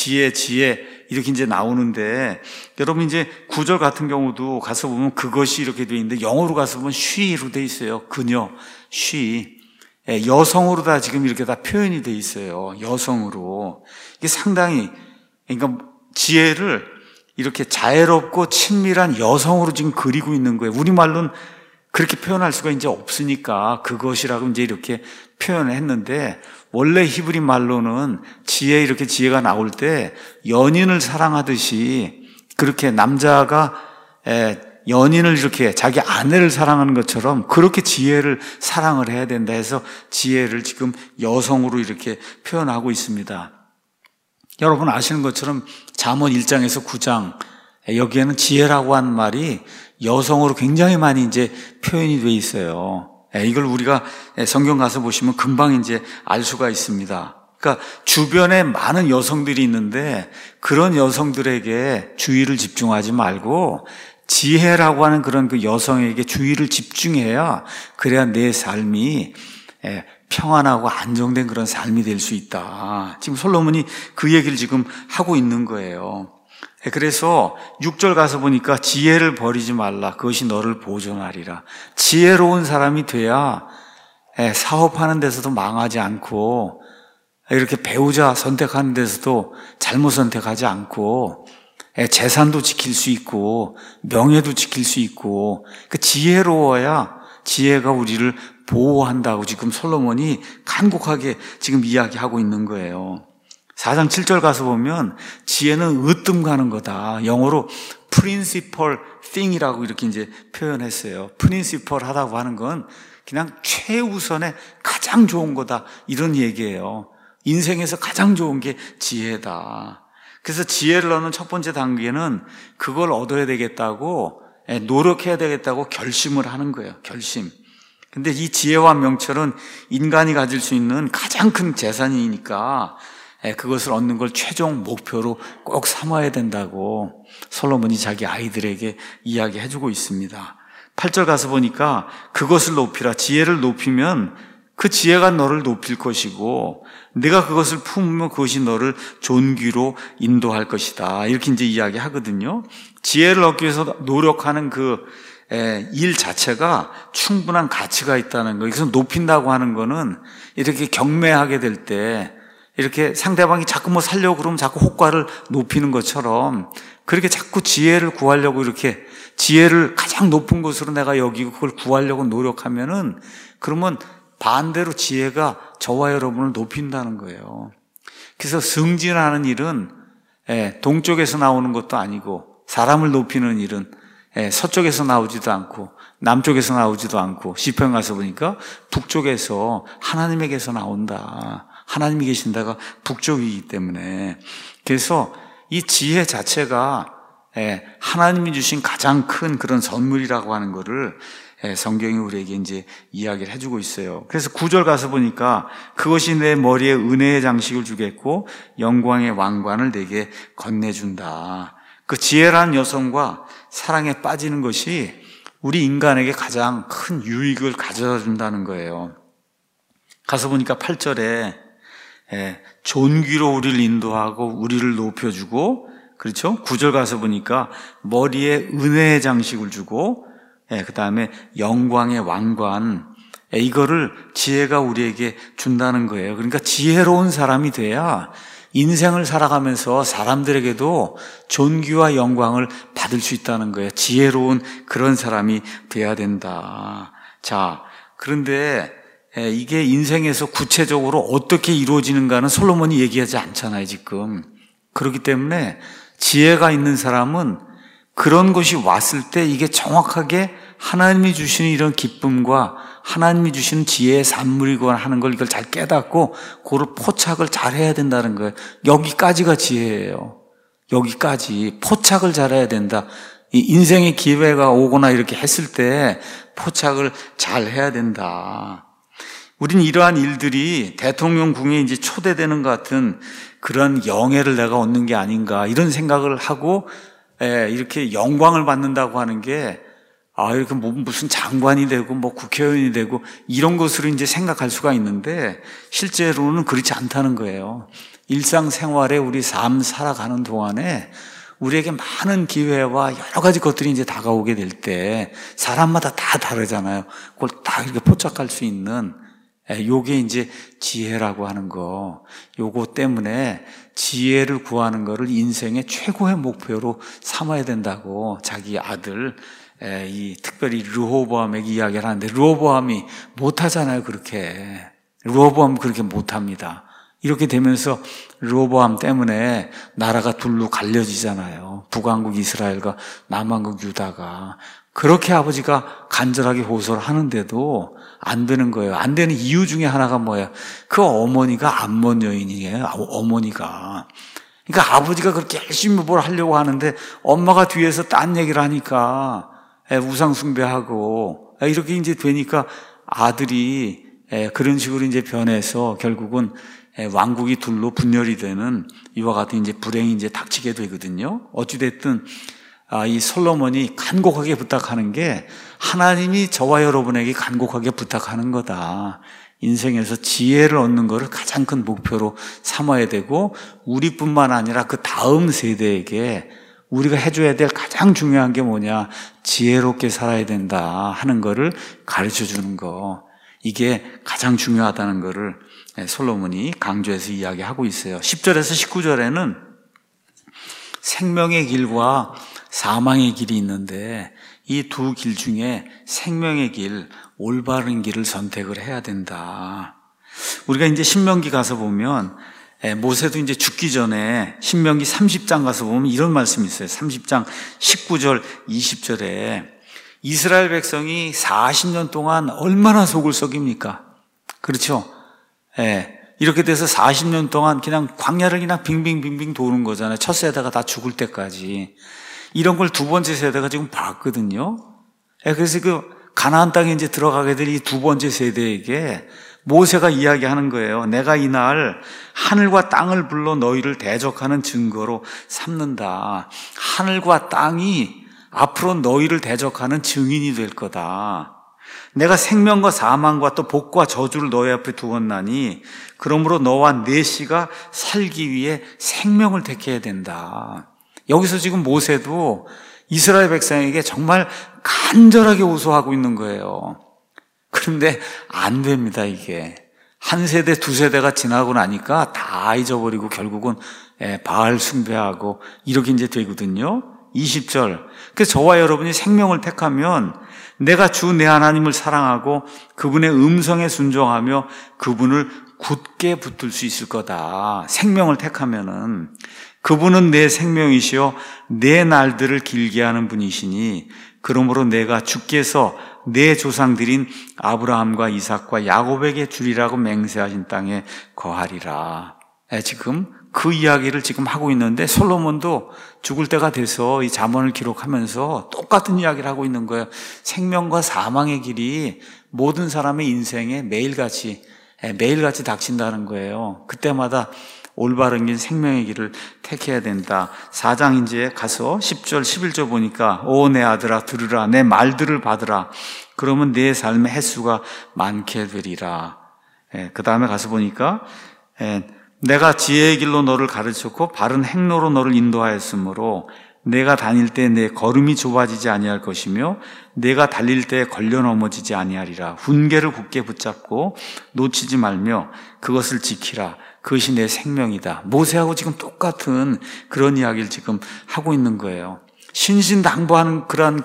이렇게 이제 나오는데, 여러분 이제 9절 같은 경우도 가서 보면 그것이 이렇게 돼 있는데, 영어로 가서 보면 she로 돼 있어요. 그녀, she. 여성으로 다 지금 이렇게 다 표현이 돼 있어요. 여성으로. 이게 상당히, 그러니까 지혜를 이렇게 자애롭고 친밀한 여성으로 지금 그리고 있는 거예요. 우리말로는 그렇게 표현할 수가 이제 없으니까 그것이라고 이제 이렇게 표현을 했는데, 원래 히브리 말로는 이렇게 지혜가 나올 때 연인을 사랑하듯이, 그렇게 남자가 연인을 이렇게 자기 아내를 사랑하는 것처럼 그렇게 지혜를 사랑을 해야 된다 해서 지혜를 지금 여성으로 이렇게 표현하고 있습니다. 여러분 아시는 것처럼 잠언 1장에서 9장, 여기에는 지혜라고 한 말이 여성으로 굉장히 많이 이제 표현이 돼 있어요. 이걸 우리가 성경 가서 보시면 금방 이제 알 수가 있습니다. 그러니까 주변에 많은 여성들이 있는데 그런 여성들에게 주의를 집중하지 말고 지혜라고 하는 그런 그 여성에게 주의를 집중해야, 그래야 내 삶이 평안하고 안정된 그런 삶이 될 수 있다. 지금 솔로몬이 그 얘기를 지금 하고 있는 거예요. 그래서 6절 가서 보니까 지혜를 버리지 말라. 그것이 너를 보존하리라. 지혜로운 사람이 돼야 사업하는 데서도 망하지 않고, 이렇게 배우자 선택하는 데서도 잘못 선택하지 않고, 재산도 지킬 수 있고 명예도 지킬 수 있고, 그 지혜로워야 지혜가 우리를 보호한다고 지금 솔로몬이 간곡하게 지금 이야기하고 있는 거예요. 4장 7절 가서 보면 지혜는 으뜸 가는 거다. 영어로 principal thing이라고 이렇게 이제 표현했어요. principal 하다고 하는 건 그냥 최우선의 가장 좋은 거다, 이런 얘기예요. 인생에서 가장 좋은 게 지혜다. 그래서 지혜를 얻는 첫 번째 단계는 그걸 얻어야 되겠다고, 노력해야 되겠다고 결심을 하는 거예요. 결심. 근데 이 지혜와 명철은 인간이 가질 수 있는 가장 큰 재산이니까 그것을 얻는 걸 최종 목표로 꼭 삼아야 된다고 솔로몬이 자기 아이들에게 이야기해주고 있습니다. 8절 가서 보니까 그것을 높이라. 지혜를 높이면 그 지혜가 너를 높일 것이고 네가 그것을 품으면 그것이 너를 존귀로 인도할 것이다. 이렇게 이제 이야기하거든요. 지혜를 얻기 위해서 노력하는 그 일 자체가 충분한 가치가 있다는 거. 그래서 높인다고 하는 거는 이렇게 경매하게 될 때 이렇게 상대방이 자꾸 뭐 살려고 그러면 자꾸 호가를 높이는 것처럼, 그렇게 자꾸 지혜를 구하려고 이렇게 지혜를 가장 높은 것으로 내가 여기고 그걸 구하려고 노력하면은, 그러면 반대로 지혜가 저와 여러분을 높인다는 거예요. 그래서 승진하는 일은 동쪽에서 나오는 것도 아니고, 사람을 높이는 일은 서쪽에서 나오지도 않고 남쪽에서 나오지도 않고, 시편 가서 보니까 북쪽에서 하나님에게서 나온다. 하나님이 계신다가 북쪽이기 때문에. 그래서 이 지혜 자체가 하나님이 주신 가장 큰 그런 선물이라고 하는 거를 성경이 우리에게 이제 이야기를 해주고 있어요. 그래서 9절 가서 보니까 그것이 내 머리에 은혜의 장식을 주겠고 영광의 왕관을 내게 건네준다. 그 지혜라는 여성과 사랑에 빠지는 것이 우리 인간에게 가장 큰 유익을 가져다 준다는 거예요. 가서 보니까 8절에 존귀로 우리를 인도하고 우리를 높여주고, 그렇죠? 9절 가서 보니까 머리에 은혜의 장식을 주고, 그 다음에 영광의 왕관, 이거를 지혜가 우리에게 준다는 거예요. 그러니까 지혜로운 사람이 돼야 인생을 살아가면서 사람들에게도 존귀와 영광을 받을 수 있다는 거예요. 지혜로운 그런 사람이 돼야 된다. 자, 그런데 이게 인생에서 구체적으로 어떻게 이루어지는가는 솔로몬이 얘기하지 않잖아요, 지금. 그렇기 때문에 지혜가 있는 사람은 그런 것이 왔을 때 이게 정확하게 하나님이 주시는 이런 기쁨과 하나님이 주시는 지혜의 산물이거나 하는 걸 이걸 잘 깨닫고 그걸 포착을 잘 해야 된다는 거예요. 여기까지가 지혜예요. 여기까지 포착을 잘해야 된다. 이 인생의 기회가 오거나 이렇게 했을 때 포착을 잘 해야 된다. 우린 이러한 일들이 대통령궁에 이제 초대되는 것 같은 그런 영예를 내가 얻는 게 아닌가 이런 생각을 하고 이렇게 영광을 받는다고 하는 게 이렇게 무슨 장관이 되고 국회의원이 되고 이런 것으로 이제 생각할 수가 있는데 실제로는 그렇지 않다는 거예요. 일상생활에 우리 삶 살아가는 동안에 우리에게 많은 기회와 여러 가지 것들이 이제 다가오게 될 때 사람마다 다 다르잖아요. 그걸 다 이렇게 포착할 수 있는 요게 이제 지혜라고 하는 거. 요거 때문에 지혜를 구하는 거를 인생의 최고의 목표로 삼아야 된다고 자기 아들 이 특별히 르호보암에게 이야기를 하는데 르호보암이 못하잖아요. 그렇게 르호보암 그렇게 못합니다. 이렇게 되면서 르호보암 때문에 나라가 둘로 갈려지잖아요. 북왕국 이스라엘과 남왕국 유다가. 그렇게 아버지가 간절하게 호소를 하는데도 안 되는 거예요. 안 되는 이유 중에 하나가 뭐예요? 그 어머니가 암몬 여인이에요. 어머니가. 그러니까 아버지가 그렇게 열심히 뭘 하려고 하는데 엄마가 뒤에서 딴 얘기를 하니까 우상 숭배하고 이렇게 이제 되니까 아들이 그런 식으로 이제 변해서 결국은 왕국이 둘로 분열이 되는 이와 같은 이제 불행이 이제 닥치게 되거든요. 어찌됐든 이 솔로몬이 간곡하게 부탁하는 게 하나님이 저와 여러분에게 간곡하게 부탁하는 거다. 인생에서 지혜를 얻는 것을 가장 큰 목표로 삼아야 되고 우리뿐만 아니라 그 다음 세대에게 우리가 해줘야 될 가장 중요한 게 뭐냐, 지혜롭게 살아야 된다 하는 거를 가르쳐 주는 거, 이게 가장 중요하다는 거를 솔로몬이 강조해서 이야기하고 있어요. 10절에서 19절에는 생명의 길과 사망의 길이 있는데 이 두 길 중에 생명의 길, 올바른 길을 선택을 해야 된다. 우리가 이제 신명기 가서 보면 모세도 이제 죽기 전에 신명기 30장 가서 보면 이런 말씀이 있어요. 30장 19절 20절에 이스라엘 백성이 40년 동안 얼마나 속을 썩입니까? 그렇죠? 이렇게 돼서 40년 동안 그냥 광야를 그냥 빙빙빙빙 도는 거잖아요. 첫 세대가 다 죽을 때까지. 이런 걸 두 번째 세대가 지금 봤거든요. 그래서 그 가나안 땅에 이제 들어가게 될 이 두 번째 세대에게 모세가 이야기하는 거예요. 내가 이날 하늘과 땅을 불러 너희를 대적하는 증거로 삼는다. 하늘과 땅이 앞으로 너희를 대적하는 증인이 될 거다. 내가 생명과 사망과 또 복과 저주를 너희 앞에 두었나니 그러므로 너와 네 씨가 살기 위해 생명을 택해야 된다. 여기서 지금 모세도 이스라엘 백성에게 정말 간절하게 호소하고 있는 거예요. 그런데 안 됩니다, 이게. 한 세대, 두 세대가 지나고 나니까 다 잊어버리고 결국은 바알 숭배하고 이렇게 이제 되거든요. 20절. 그래서 저와 여러분이 생명을 택하면 내가 주 내 하나님을 사랑하고 그분의 음성에 순종하며 그분을 굳게 붙들 수 있을 거다. 생명을 택하면은 그분은 내 생명이시요 내 날들을 길게 하는 분이시니 그러므로 내가 주께서 내 조상들인 아브라함과 이삭과 야곱에게 주리라고 맹세하신 땅에 거하리라. 지금 그 이야기를 지금 하고 있는데 솔로몬도 죽을 때가 돼서 이 잠언을 기록하면서 똑같은 이야기를 하고 있는 거예요. 생명과 사망의 길이 모든 사람의 인생에 매일같이 닥친다는 거예요. 그때마다 올바른 길 생명의 길을 택해야 된다. 4장 이제 가서 10절 11절 보니까 오 내 아들아 들으라 내 말들을 받으라 그러면 내 삶의 횟수가 많게 되리라. 그 다음에 가서 보니까 내가 지혜의 길로 너를 가르쳤고 바른 행로로 너를 인도하였으므로 내가 다닐 때 내 걸음이 좁아지지 아니할 것이며 내가 달릴 때 걸려 넘어지지 아니하리라. 훈계를 굳게 붙잡고 놓치지 말며 그것을 지키라. 그것이 내 생명이다. 모세하고 지금 똑같은 그런 이야기를 지금 하고 있는 거예요. 신신당부하는 그런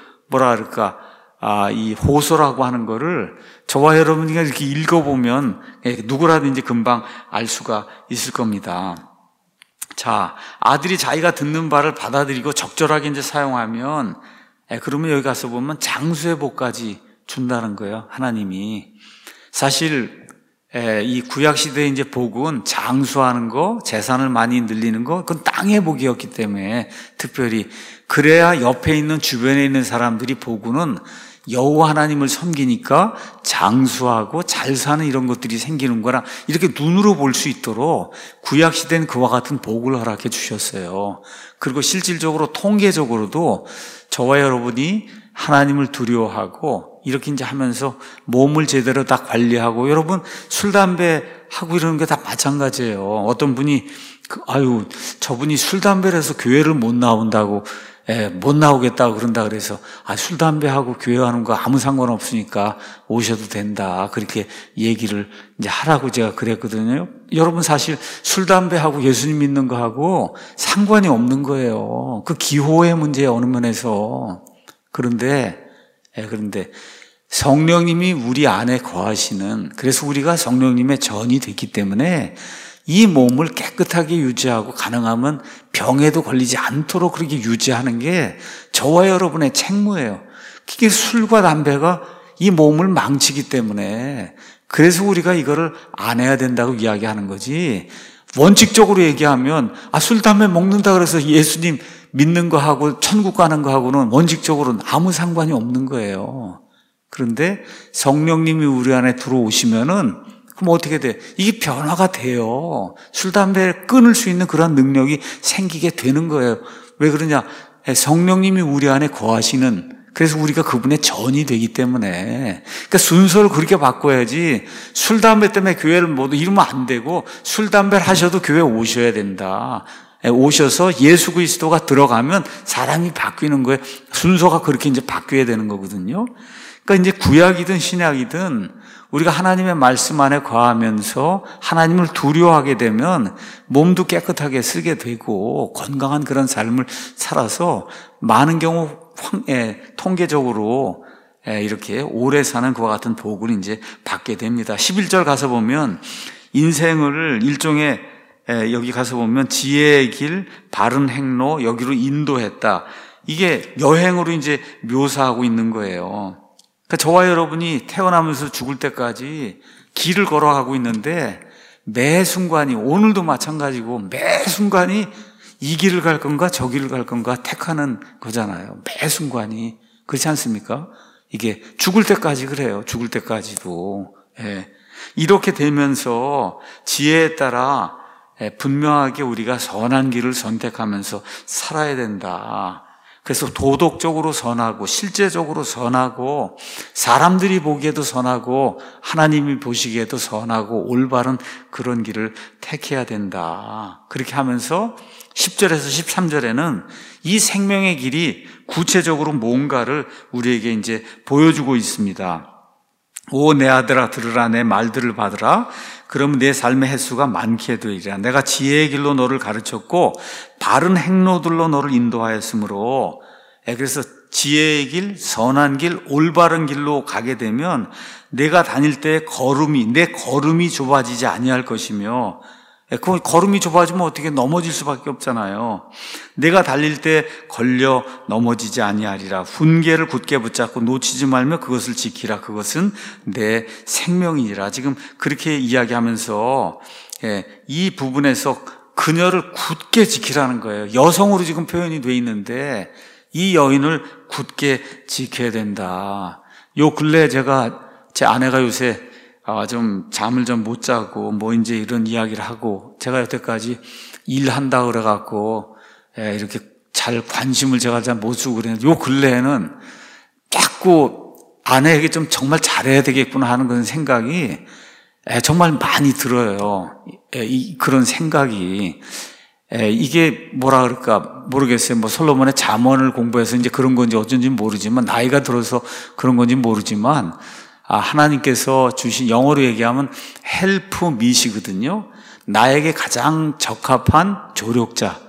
이 호소라고 하는 거를 저와 여러분이 이렇게 읽어보면 누구라든지 금방 알 수가 있을 겁니다. 자, 아들이 자기가 듣는 바를 받아들이고 적절하게 이제 사용하면 그러면 여기 가서 보면 장수의 복까지 준다는 거예요. 하나님이. 사실 이 구약시대의 이제 복은 장수하는 거, 재산을 많이 늘리는 거, 그건 땅의 복이었기 때문에 특별히 그래야 옆에 있는 주변에 있는 사람들이 보고는 여호와 하나님을 섬기니까 장수하고 잘 사는 이런 것들이 생기는 거라 이렇게 눈으로 볼 수 있도록 구약시대는 그와 같은 복을 허락해 주셨어요. 그리고 실질적으로 통계적으로도 저와 여러분이 하나님을 두려워하고 이렇게 이제 하면서 몸을 제대로 다 관리하고 여러분 술, 담배 하고 이러는 게 다 마찬가지예요. 어떤 분이 저분이 술, 담배를 해서 교회를 못 나온다고 못 나오겠다고 그런다 그래서 술, 담배하고 교회하는 거 아무 상관없으니까 오셔도 된다. 그렇게 얘기를 이제 하라고 제가 그랬거든요. 여러분 사실 술, 담배하고 예수님 믿는 거하고 상관이 없는 거예요. 그 기호의 문제예요. 어느 면에서. 그런데 성령님이 우리 안에 거하시는 그래서 우리가 성령님의 전이 됐기 때문에 이 몸을 깨끗하게 유지하고 가능하면 병에도 걸리지 않도록 그렇게 유지하는 게 저와 여러분의 책무예요. 그게 술과 담배가 이 몸을 망치기 때문에 그래서 우리가 이거를 안 해야 된다고 이야기하는 거지. 원칙적으로 얘기하면 술, 담배 먹는다 그래서 예수님 믿는 거하고 천국 가는 거하고는 원칙적으로는 아무 상관이 없는 거예요. 그런데 성령님이 우리 안에 들어오시면은 그럼 어떻게 돼? 이게 변화가 돼요. 술, 담배를 끊을 수 있는 그런 능력이 생기게 되는 거예요. 왜 그러냐? 성령님이 우리 안에 거하시는 그래서 우리가 그분의 전이 되기 때문에 그러니까 순서를 그렇게 바꿔야지 술, 담배 때문에 교회를 모두 이러면 안 되고 술, 담배를 하셔도 교회 오셔야 된다. 오셔서 예수 그리스도가 들어가면 사람이 바뀌는 거예요. 순서가 그렇게 이제 바뀌어야 되는 거거든요. 그러니까 이제 구약이든 신약이든 우리가 하나님의 말씀 안에 거하면서 하나님을 두려워하게 되면 몸도 깨끗하게 쓰게 되고 건강한 그런 삶을 살아서 많은 경우 통계적으로 이렇게 오래 사는 그와 같은 복을 이제 받게 됩니다. 11절 가서 보면 인생을 일종의 여기 가서 보면 지혜의 길, 바른 행로 여기로 인도했다. 이게 여행으로 이제 묘사하고 있는 거예요. 그러니까 저와 여러분이 태어나면서 죽을 때까지 길을 걸어가고 있는데 매 순간이 오늘도 마찬가지고 매 순간이 이 길을 갈 건가 저 길을 갈 건가 택하는 거잖아요. 매 순간이 그렇지 않습니까? 이게 죽을 때까지 그래요. 죽을 때까지도. 이렇게 되면서 지혜에 따라 분명하게 우리가 선한 길을 선택하면서 살아야 된다. 그래서 도덕적으로 선하고 실제적으로 선하고 사람들이 보기에도 선하고 하나님이 보시기에도 선하고 올바른 그런 길을 택해야 된다. 그렇게 하면서 10절에서 13절에는 이 생명의 길이 구체적으로 뭔가를 우리에게 이제 보여주고 있습니다. 오 내 아들아 들으라 내 말들을 받으라. 그러면 내 삶의 횟수가 많게 되리라. 내가 지혜의 길로 너를 가르쳤고 바른 행로들로 너를 인도하였으므로. 그래서 지혜의 길, 선한 길, 올바른 길로 가게 되면 내가 다닐 때 내 걸음이 좁아지지 아니할 것이며, 그 걸음이 좁아지면 어떻게 넘어질 수밖에 없잖아요. 내가 달릴 때 걸려 넘어지지 아니하리라. 훈계를 굳게 붙잡고 놓치지 말며 그것을 지키라. 그것은 내 생명이니라. 지금 그렇게 이야기하면서 이 부분에서 그녀를 굳게 지키라는 거예요. 여성으로 지금 표현이 돼 있는데 이 여인을 굳게 지켜야 된다. 요 근래 제 아내가 요새 좀 잠을 좀 못 자고 이제 이런 이야기를 하고, 제가 여태까지 일한다 그래갖고 이렇게 잘 관심을 제가 잘 못 주고 그랬는데 요 근래에는 자꾸 아내에게 좀 정말 잘해야 되겠구나 하는 그런 생각이 정말 많이 들어요. 그런 생각이. 이게 뭐라 그럴까 모르겠어요. 솔로몬의 잠언을 공부해서 이제 그런 건지 어쩐지 모르지만, 나이가 들어서 그런 건지 모르지만, 하나님께서 주신, 영어로 얘기하면 help me이거든요. 나에게 가장 적합한 조력자.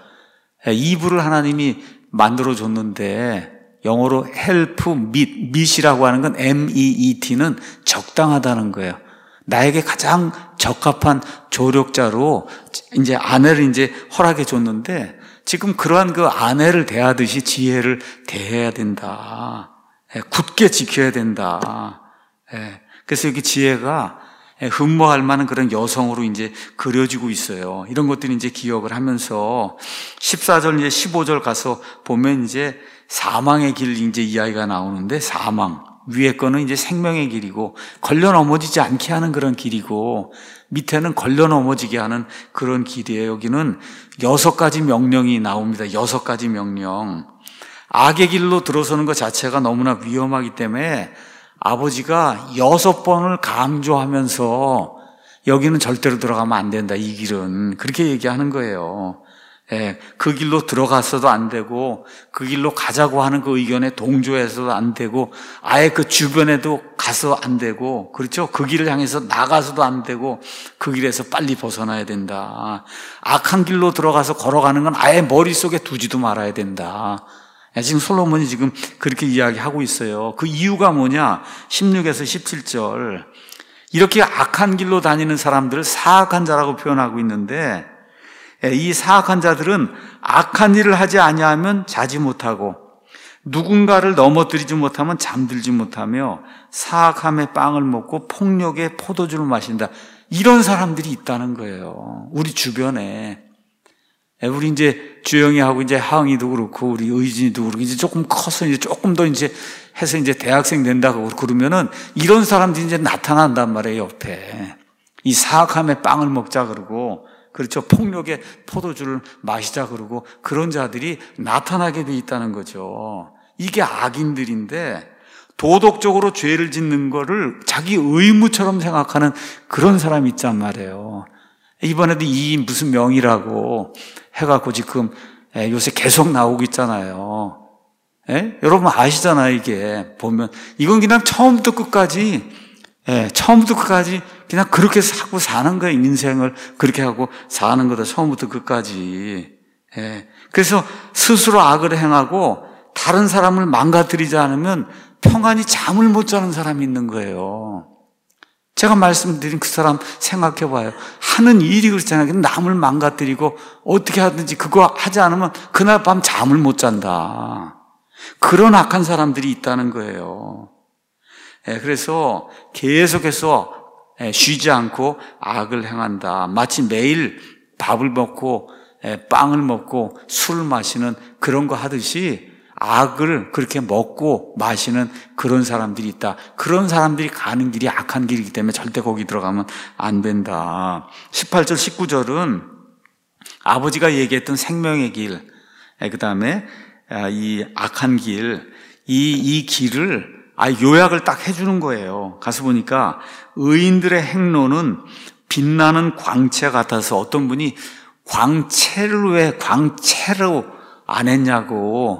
이불을 하나님이 만들어 줬는데 영어로 help meet이라고 하는 건 meet는 적당하다는 거예요. 나에게 가장 적합한 조력자로 이제 아내를 이제 허락해 줬는데, 지금 그러한 그 아내를 대하듯이 지혜를 대해야 된다. 굳게 지켜야 된다. 그래서 여기 지혜가 흠모할 만한 그런 여성으로 이제 그려지고 있어요. 이런 것들이 이제 기억을 하면서 14절 이제 15절 가서 보면 이제 사망의 길 이제 이야기가 나오는데, 사망. 위에 거는 이제 생명의 길이고 걸려 넘어지지 않게 하는 그런 길이고, 밑에는 걸려 넘어지게 하는 그런 길이에요. 여기는 6가지 명령이 나옵니다. 6가지 명령. 악의 길로 들어서는 것 자체가 너무나 위험하기 때문에 아버지가 6번을 강조하면서 여기는 절대로 들어가면 안 된다. 이 길은. 그렇게 얘기하는 거예요. 그 길로 들어갔어도 안 되고, 그 길로 가자고 하는 그 의견에 동조해서도 안 되고, 아예 그 주변에도 가서 안 되고, 그렇죠? 그 길을 향해서 나가서도 안 되고, 그 길에서 빨리 벗어나야 된다. 악한 길로 들어가서 걸어가는 건 아예 머릿속에 두지도 말아야 된다. 지금 솔로몬이 지금 그렇게 이야기하고 있어요. 그 이유가 뭐냐? 16에서 17절. 이렇게 악한 길로 다니는 사람들을 사악한 자라고 표현하고 있는데, 이 사악한 자들은 악한 일을 하지 아니하면 자지 못하고, 누군가를 넘어뜨리지 못하면 잠들지 못하며, 사악함의 빵을 먹고 폭력의 포도주를 마신다. 이런 사람들이 있다는 거예요. 우리 주변에. 우리 이제 주영이하고 이제 하은이도 그렇고 우리 의진이도 그렇고 이제 조금 커서 이제 조금 더 이제 해서 이제 대학생 된다고 그러면은 이런 사람들이 이제 나타난단 말이에요, 옆에. 이 사악함의 빵을 먹자 그러고, 그렇죠. 폭력의 포도주를 마시자 그러고, 그런 자들이 나타나게 돼 있다는 거죠. 이게 악인들인데 도덕적으로 죄를 짓는 거를 자기 의무처럼 생각하는 그런 사람이 있단 말이에요. 이번에도 이 무슨 명이라고 해갖고 지금 요새 계속 나오고 있잖아요. 여러분 아시잖아요. 이게 보면 이건 그냥 처음부터 끝까지 그냥 그렇게 하고 사는 거예요. 인생을 그렇게 하고 사는 거다. 처음부터 끝까지. 그래서 스스로 악을 행하고 다른 사람을 망가뜨리지 않으면 평안히 잠을 못 자는 사람이 있는 거예요. 제가 말씀드린 그 사람 생각해 봐요. 하는 일이 그렇잖아요. 남을 망가뜨리고 어떻게 하든지 그거 하지 않으면 그날 밤 잠을 못 잔다. 그런 악한 사람들이 있다는 거예요. 그래서 계속해서 쉬지 않고 악을 행한다. 마치 매일 밥을 먹고 빵을 먹고 술을 마시는 그런 거 하듯이 악을 그렇게 먹고 마시는 그런 사람들이 있다. 그런 사람들이 가는 길이 악한 길이기 때문에 절대 거기 들어가면 안 된다. 18절 19절은 아버지가 얘기했던 생명의 길, 그 다음에 이 악한 길, 이 길을 요약을 딱 해주는 거예요. 가서 보니까 의인들의 행로는 빛나는 광채 같아서, 어떤 분이 광채를 왜 광채로 안 했냐고,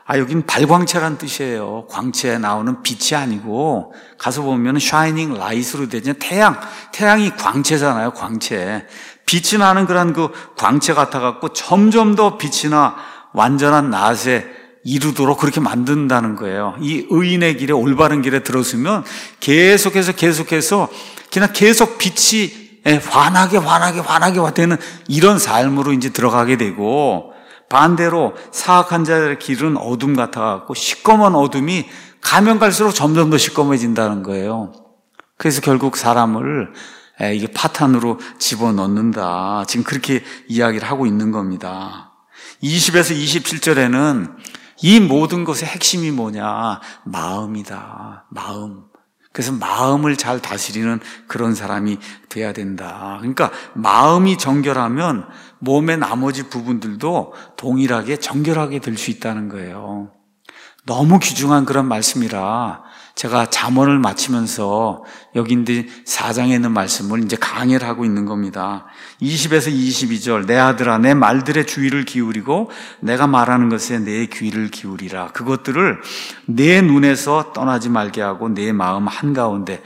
여긴 발광체란 뜻이에요. 광채에 나오는 빛이 아니고, 가서 보면 shining light으로 되죠. 태양이 광채잖아요, 광채. 빛이 나는 그런 그 광채 같아갖고 점점 더 빛이나 완전한 낫에 이루도록 그렇게 만든다는 거예요. 이 의인의 길에, 올바른 길에 들었으면 계속해서 그냥 계속 빛이 환하게 되는 이런 삶으로 이제 들어가게 되고, 반대로 사악한 자들의 길은 어둠 같아갖고 시꺼먼 어둠이 가면 갈수록 점점 더 시꺼매진다는 거예요. 그래서 결국 사람을 이게 파탄으로 집어넣는다. 지금 그렇게 이야기를 하고 있는 겁니다. 20에서 27절에는 이 모든 것의 핵심이 뭐냐? 마음이다. 마음. 그래서 마음을 잘 다스리는 그런 사람이 돼야 된다. 그러니까 마음이 정결하면 몸의 나머지 부분들도 동일하게 정결하게 될 수 있다는 거예요. 너무 귀중한 그런 말씀이라 제가 잠언을 마치면서 여기 이제 4장에 있는 말씀을 이제 강해를 하고 있는 겁니다. 20에서 22절, 내 아들아 내 말들의 주의를 기울이고 내가 말하는 것에 내 귀를 기울이라. 그것들을 내 눈에서 떠나지 말게 하고 내 마음 한가운데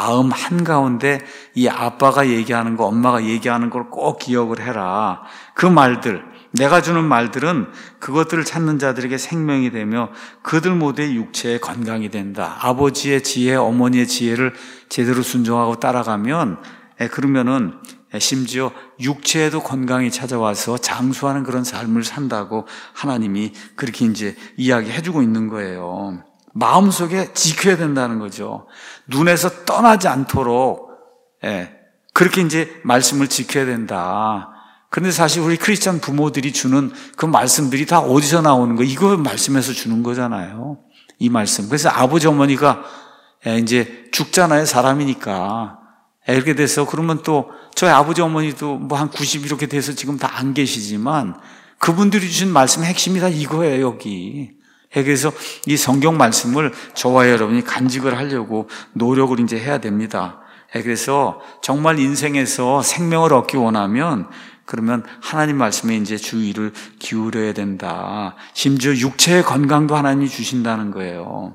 이 아빠가 얘기하는 거, 엄마가 얘기하는 걸 꼭 기억을 해라. 그 말들, 내가 주는 말들은 그것들을 찾는 자들에게 생명이 되며 그들 모두의 육체에 건강이 된다. 아버지의 지혜, 어머니의 지혜를 제대로 순종하고 따라가면 그러면은 심지어 육체에도 건강이 찾아와서 장수하는 그런 삶을 산다고 하나님이 그렇게 이제 이야기해주고 있는 거예요. 마음속에 지켜야 된다는 거죠. 눈에서 떠나지 않도록 그렇게 이제 말씀을 지켜야 된다. 그런데 사실 우리 크리스찬 부모들이 주는 그 말씀들이 다 어디서 나오는 거? 이거 말씀에서 주는 거잖아요. 이 말씀. 그래서 아버지 어머니가 이제 죽잖아요. 사람이니까. 이렇게 돼서 그러면 또 저희 아버지 어머니도 뭐 한 90 이렇게 돼서 지금 다 안 계시지만 그분들이 주신 말씀의 핵심이 다 이거예요, 여기. 그래서 이 성경 말씀을 저와 여러분이 간직을 하려고 노력을 이제 해야 됩니다. 그래서 정말 인생에서 생명을 얻기 원하면 그러면 하나님 말씀에 이제 주의를 기울여야 된다. 심지어 육체의 건강도 하나님이 주신다는 거예요.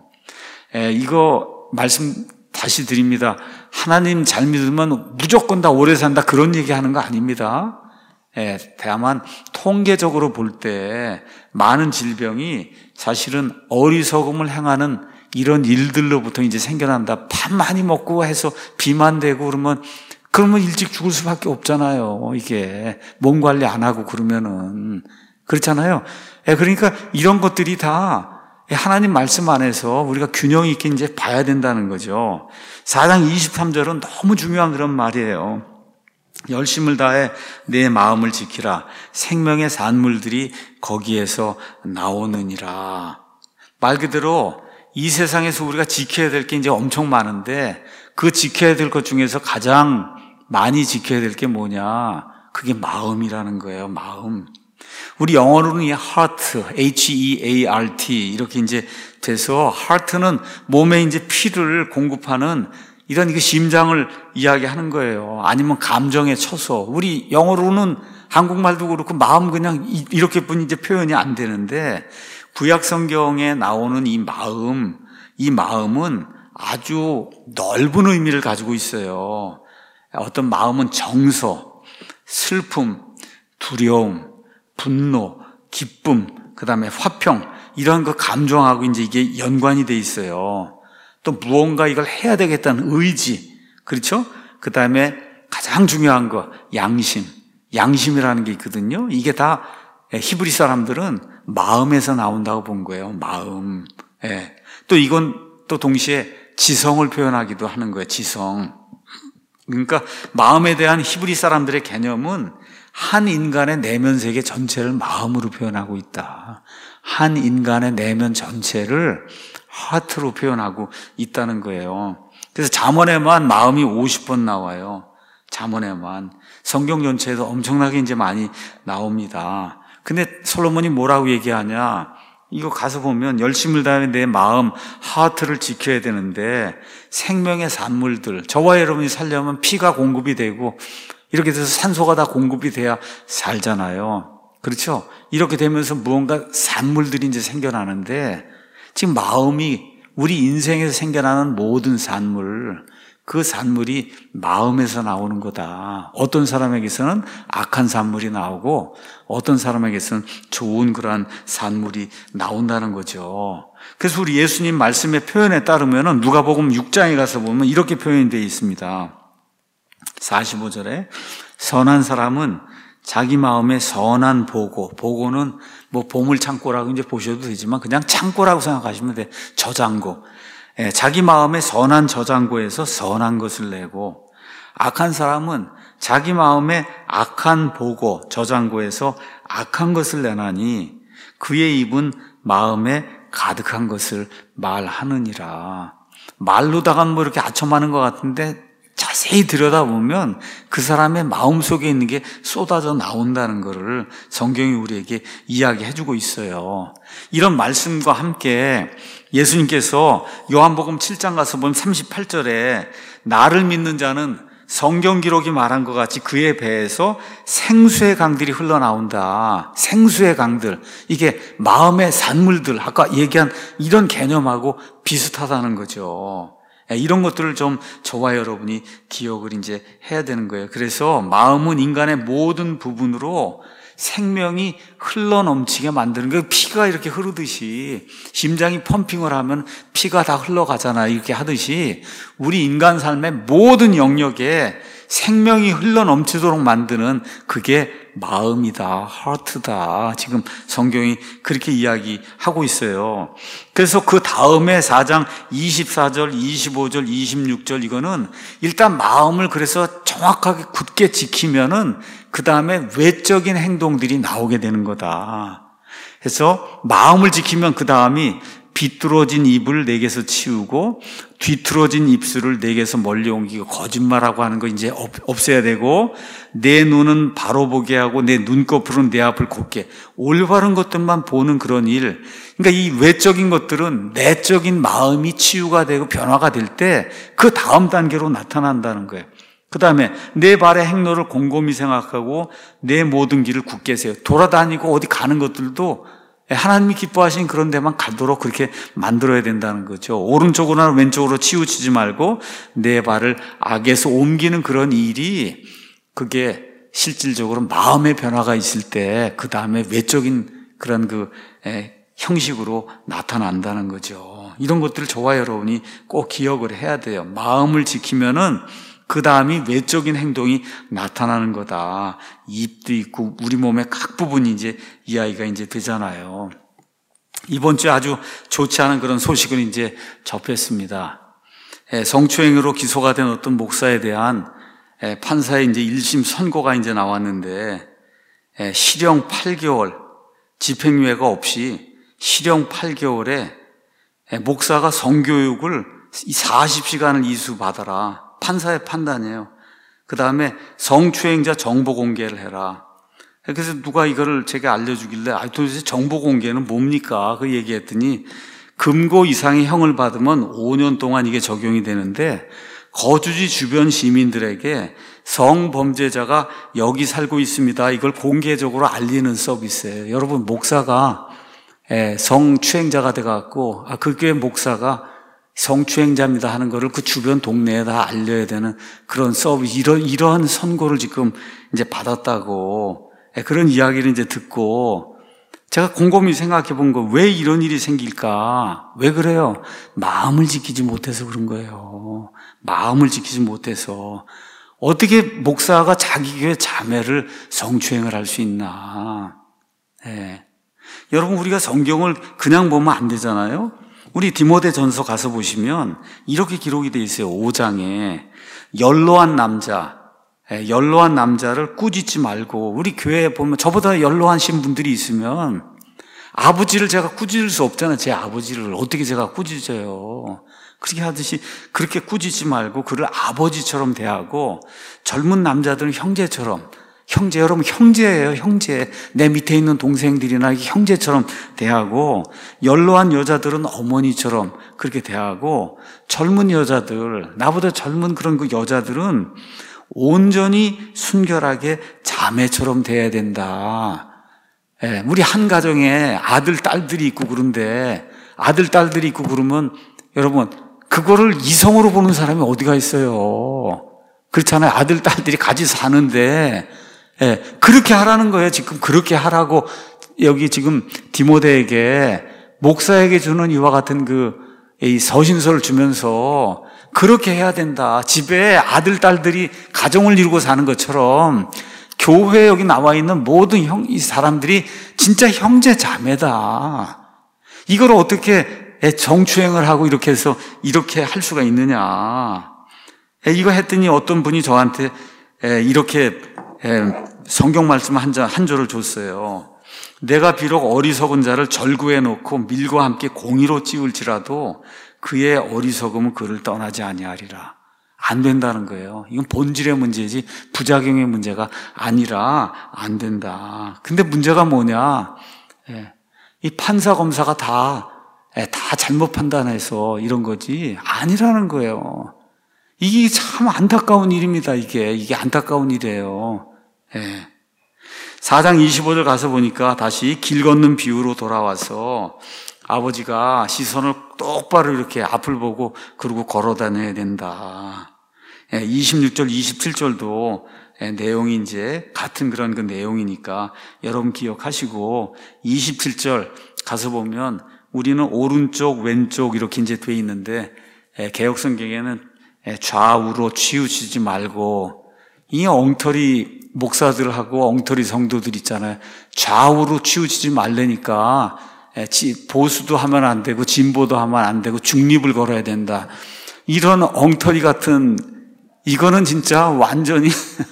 이거 말씀 다시 드립니다. 하나님 잘 믿으면 무조건 다 오래 산다 그런 얘기하는 거 아닙니다. 다만 통계적으로 볼 때 많은 질병이 사실은 어리석음을 행하는 이런 일들로부터 이제 생겨난다. 밥 많이 먹고 해서 비만 되고 그러면 일찍 죽을 수밖에 없잖아요. 이게 몸 관리 안 하고 그러면은 그렇잖아요. 그러니까 이런 것들이 다 하나님 말씀 안에서 우리가 균형 있게 이제 봐야 된다는 거죠. 4장 23절은 너무 중요한 그런 말이에요. 열심을 다해 내 마음을 지키라. 생명의 산물들이 거기에서 나오느니라. 말 그대로 이 세상에서 우리가 지켜야 될 게 이제 엄청 많은데 그 지켜야 될 것 중에서 가장 많이 지켜야 될 게 뭐냐? 그게 마음이라는 거예요. 마음. 우리 영어로는 이 heart, H-E-A-R-T 이렇게 이제 돼서 heart는 몸에 이제 피를 공급하는 이런 그 심장을 이야기하는 거예요. 아니면 감정에 쳐서 우리 영어로는 한국말도 그렇고 마음 그냥 이렇게뿐 이제 표현이 안 되는데 구약 성경에 나오는 이 마음은 아주 넓은 의미를 가지고 있어요. 어떤 마음은 정서, 슬픔, 두려움, 분노, 기쁨, 그 다음에 화평, 이런 그 감정하고 이제 이게 연관이 돼 있어요. 또 무언가 이걸 해야 되겠다는 의지, 그렇죠? 그 다음에 가장 중요한 거, 양심이라는 게 있거든요. 이게 다 히브리 사람들은 마음에서 나온다고 본 거예요. 마음. 또 이건 또 동시에 지성을 표현하기도 하는 거예요. 지성. 그러니까 마음에 대한 히브리 사람들의 개념은 한 인간의 내면 세계 전체를 마음으로 표현하고 있다. 한 인간의 내면 전체를 하트로 표현하고 있다는 거예요. 그래서 잠언에만 마음이 50번 나와요. 잠언에만. 성경 전체에도 엄청나게 이제 많이 나옵니다. 근데 솔로몬이 뭐라고 얘기하냐? 이거 가서 보면 열심을 다해 내 마음, 하트를 지켜야 되는데 생명의 산물들, 저와 여러분이 살려면 피가 공급이 되고 이렇게 돼서 산소가 다 공급이 돼야 살잖아요. 그렇죠? 이렇게 되면서 무언가 산물들이 이제 생겨나는데, 지금 마음이 우리 인생에서 생겨나는 모든 산물, 그 산물이 마음에서 나오는 거다. 어떤 사람에게서는 악한 산물이 나오고 어떤 사람에게서는 좋은 그러한 산물이 나온다는 거죠. 그래서 우리 예수님 말씀의 표현에 따르면 누가복음 6장에 가서 보면 이렇게 표현이 되어 있습니다. 45절에 선한 사람은 자기 마음에 선한 보고는 뭐 보물창고라고 이제 보셔도 되지만 그냥 창고라고 생각하시면 돼. 저장고. 자기 마음에 선한 저장고에서 선한 것을 내고, 악한 사람은 자기 마음에 악한 보고 저장고에서 악한 것을 내나니 그의 입은 마음에 가득한 것을 말하느니라. 말로다가 뭐 이렇게 아첨하는 것 같은데 자세히 들여다보면 그 사람의 마음속에 있는 게 쏟아져 나온다는 것을 성경이 우리에게 이야기해주고 있어요. 이런 말씀과 함께 예수님께서 요한복음 7장 가서 보면 38절에 나를 믿는 자는 성경 기록이 말한 것 같이 그의 배에서 생수의 강들이 흘러나온다. 생수의 강들. 이게 마음의 산물들, 아까 얘기한 이런 개념하고 비슷하다는 거죠. 이런 것들을 좀 저와 여러분이 기억을 이제 해야 되는 거예요. 그래서 마음은 인간의 모든 부분으로 생명이 흘러넘치게 만드는 거예요. 피가 이렇게 흐르듯이, 심장이 펌핑을 하면 피가 다 흘러가잖아요. 이렇게 하듯이 우리 인간 삶의 모든 영역에 생명이 흘러넘치도록 만드는 그게 마음이다, 하트다. 지금 성경이 그렇게 이야기하고 있어요. 그래서 그 다음에 4장 24절, 25절, 26절 이거는 일단 마음을 그래서 정확하게 굳게 지키면은 그 다음에 외적인 행동들이 나오게 되는 거다. 그래서 마음을 지키면 그 다음이 비뚤어진 입을 내게서 치우고 뒤틀어진 입술을 내게서 멀리 옮기고, 거짓말하고 하는 거 이제 없애야 되고, 내 눈은 바로 보게 하고 내 눈꺼풀은 내 앞을 곱게, 올바른 것들만 보는 그런 일. 그러니까 이 외적인 것들은 내적인 마음이 치유가 되고 변화가 될 때 그 다음 단계로 나타난다는 거예요. 그 다음에 내 발의 행로를 곰곰이 생각하고 내 모든 길을 굳게 세요. 돌아다니고 어디 가는 것들도 하나님이 기뻐하신 그런 데만 가도록 그렇게 만들어야 된다는 거죠. 오른쪽으로나 왼쪽으로 치우치지 말고 내 발을 악에서 옮기는 그런 일이, 그게 실질적으로 마음의 변화가 있을 때 그 다음에 외적인 그런 형식으로 나타난다는 거죠. 이런 것들을 저와 여러분이 꼭 기억을 해야 돼요. 마음을 지키면은 그 다음이 외적인 행동이 나타나는 거다. 입도 있고 우리 몸의 각 부분이 이제 이야기가 이제 되잖아요. 이번 주에 아주 좋지 않은 그런 소식을 이제 접했습니다. 성추행으로 기소가 된 어떤 목사에 대한 판사의 이제 1심 선고가 이제 나왔는데, 실형 8개월, 집행유예가 없이 실형 8개월에 목사가 성교육을 40시간을 이수받아라. 판사의 판단이에요. 그 다음에 성추행자 정보 공개를 해라. 그래서 누가 이거를 제가 알려주길래, 도대체 정보 공개는 뭡니까? 그 얘기했더니, 금고 이상의 형을 받으면 5년 동안 이게 적용이 되는데, 거주지 주변 시민들에게 성범죄자가 여기 살고 있습니다, 이걸 공개적으로 알리는 서비스예요. 여러분, 목사가 성추행자가 돼갖고, 그게 목사가 성추행자입니다 하는 거를 그 주변 동네에 다 알려야 되는 그런 서비스, 이러한 선고를 지금 이제 받았다고, 그런 이야기를 이제 듣고 제가 곰곰이 생각해 본 거, 왜 이런 일이 생길까? 왜 그래요? 마음을 지키지 못해서 그런 거예요. 마음을 지키지 못해서. 어떻게 목사가 자기 교회 자매를 성추행을 할 수 있나? 여러분, 우리가 성경을 그냥 보면 안 되잖아요. 우리 디모데전서 가서 보시면 이렇게 기록이 되어 있어요. 5장에 연로한 남자를 꾸짖지 말고, 우리 교회에 보면 저보다 연로하신 분들이 있으면 아버지를 제가 꾸짖을 수 없잖아요. 제 아버지를 어떻게 제가 꾸짖어요. 그렇게 하듯이 그렇게 꾸짖지 말고 그를 아버지처럼 대하고, 젊은 남자들은 형제처럼, 여러분 형제예요. 형제. 내 밑에 있는 동생들이나 형제처럼 대하고, 연로한 여자들은 어머니처럼 그렇게 대하고, 젊은 여자들, 나보다 젊은 그런 그 여자들은 온전히 순결하게 자매처럼 대해야 된다. 예, 우리 한 가정에 아들, 딸들이 있고 그런데 아들, 딸들이 있고 그러면 여러분 그거를 이성으로 보는 사람이 어디가 있어요? 그렇잖아요. 아들, 딸들이 같이 사는데 예, 그렇게 하라는 거예요. 지금 그렇게 하라고 여기 지금 디모데에게 목사에게 주는 이와 같은 이 서신서를 주면서 그렇게 해야 된다. 집에 아들, 딸들이 가정을 이루고 사는 것처럼 교회에 여기 나와 있는 모든 이 사람들이 진짜 형제 자매다. 이걸 어떻게 정추행을 하고 이렇게 해서 이렇게 할 수가 있느냐. 이거 했더니 어떤 분이 저한테 이렇게 성경 말씀 한 절을 줬어요. 내가 비록 어리석은 자를 절구해 놓고 밀과 함께 공의로 찌울지라도 그의 어리석음은 그를 떠나지 아니하리라. 안 된다는 거예요. 이건 본질의 문제지 부작용의 문제가 아니라 안 된다. 근데 문제가 뭐냐? 이 판사 검사가 다 잘못 판단해서 이런 거지 아니라는 거예요. 이게 참 안타까운 일입니다. 이게 안타까운 일이에요. 4장 25절 가서 보니까 다시 길 걷는 비유로 돌아와서 아버지가 시선을 똑바로 이렇게 앞을 보고 그러고 걸어 다녀야 된다. 26절, 27절도 내용이 이제 같은 그런 그 내용이니까 여러분 기억하시고 27절 가서 보면 우리는 오른쪽, 왼쪽 이렇게 이제 돼 있는데 개역성경에는 좌우로 치우치지 말고 이 엉터리 목사들하고 엉터리 성도들 있잖아요. 좌우로 치우치지 말라니까 보수도 하면 안 되고 진보도 하면 안 되고 중립을 걸어야 된다. 이런 엉터리 같은 이거는 진짜 완전히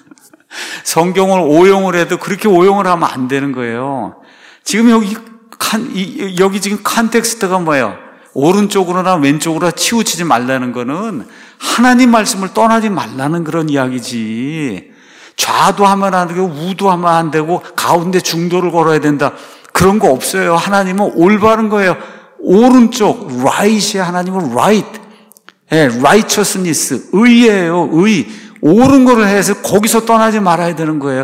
성경을 오용을 해도 그렇게 오용을 하면 안 되는 거예요. 지금 여기 지금 컨텍스트가 뭐예요? 오른쪽으로나 왼쪽으로 치우치지 말라는 거는 하나님 말씀을 떠나지 말라는 그런 이야기지. 좌도 하면 안 되고 우도 하면 안 되고 가운데 중도를 걸어야 된다. 그런 거 없어요. 하나님은 올바른 거예요. 오른쪽, right이 하나님은 right. righteousness, 의예요, 의. 옳은 거를 해서 거기서 떠나지 말아야 되는 거예요.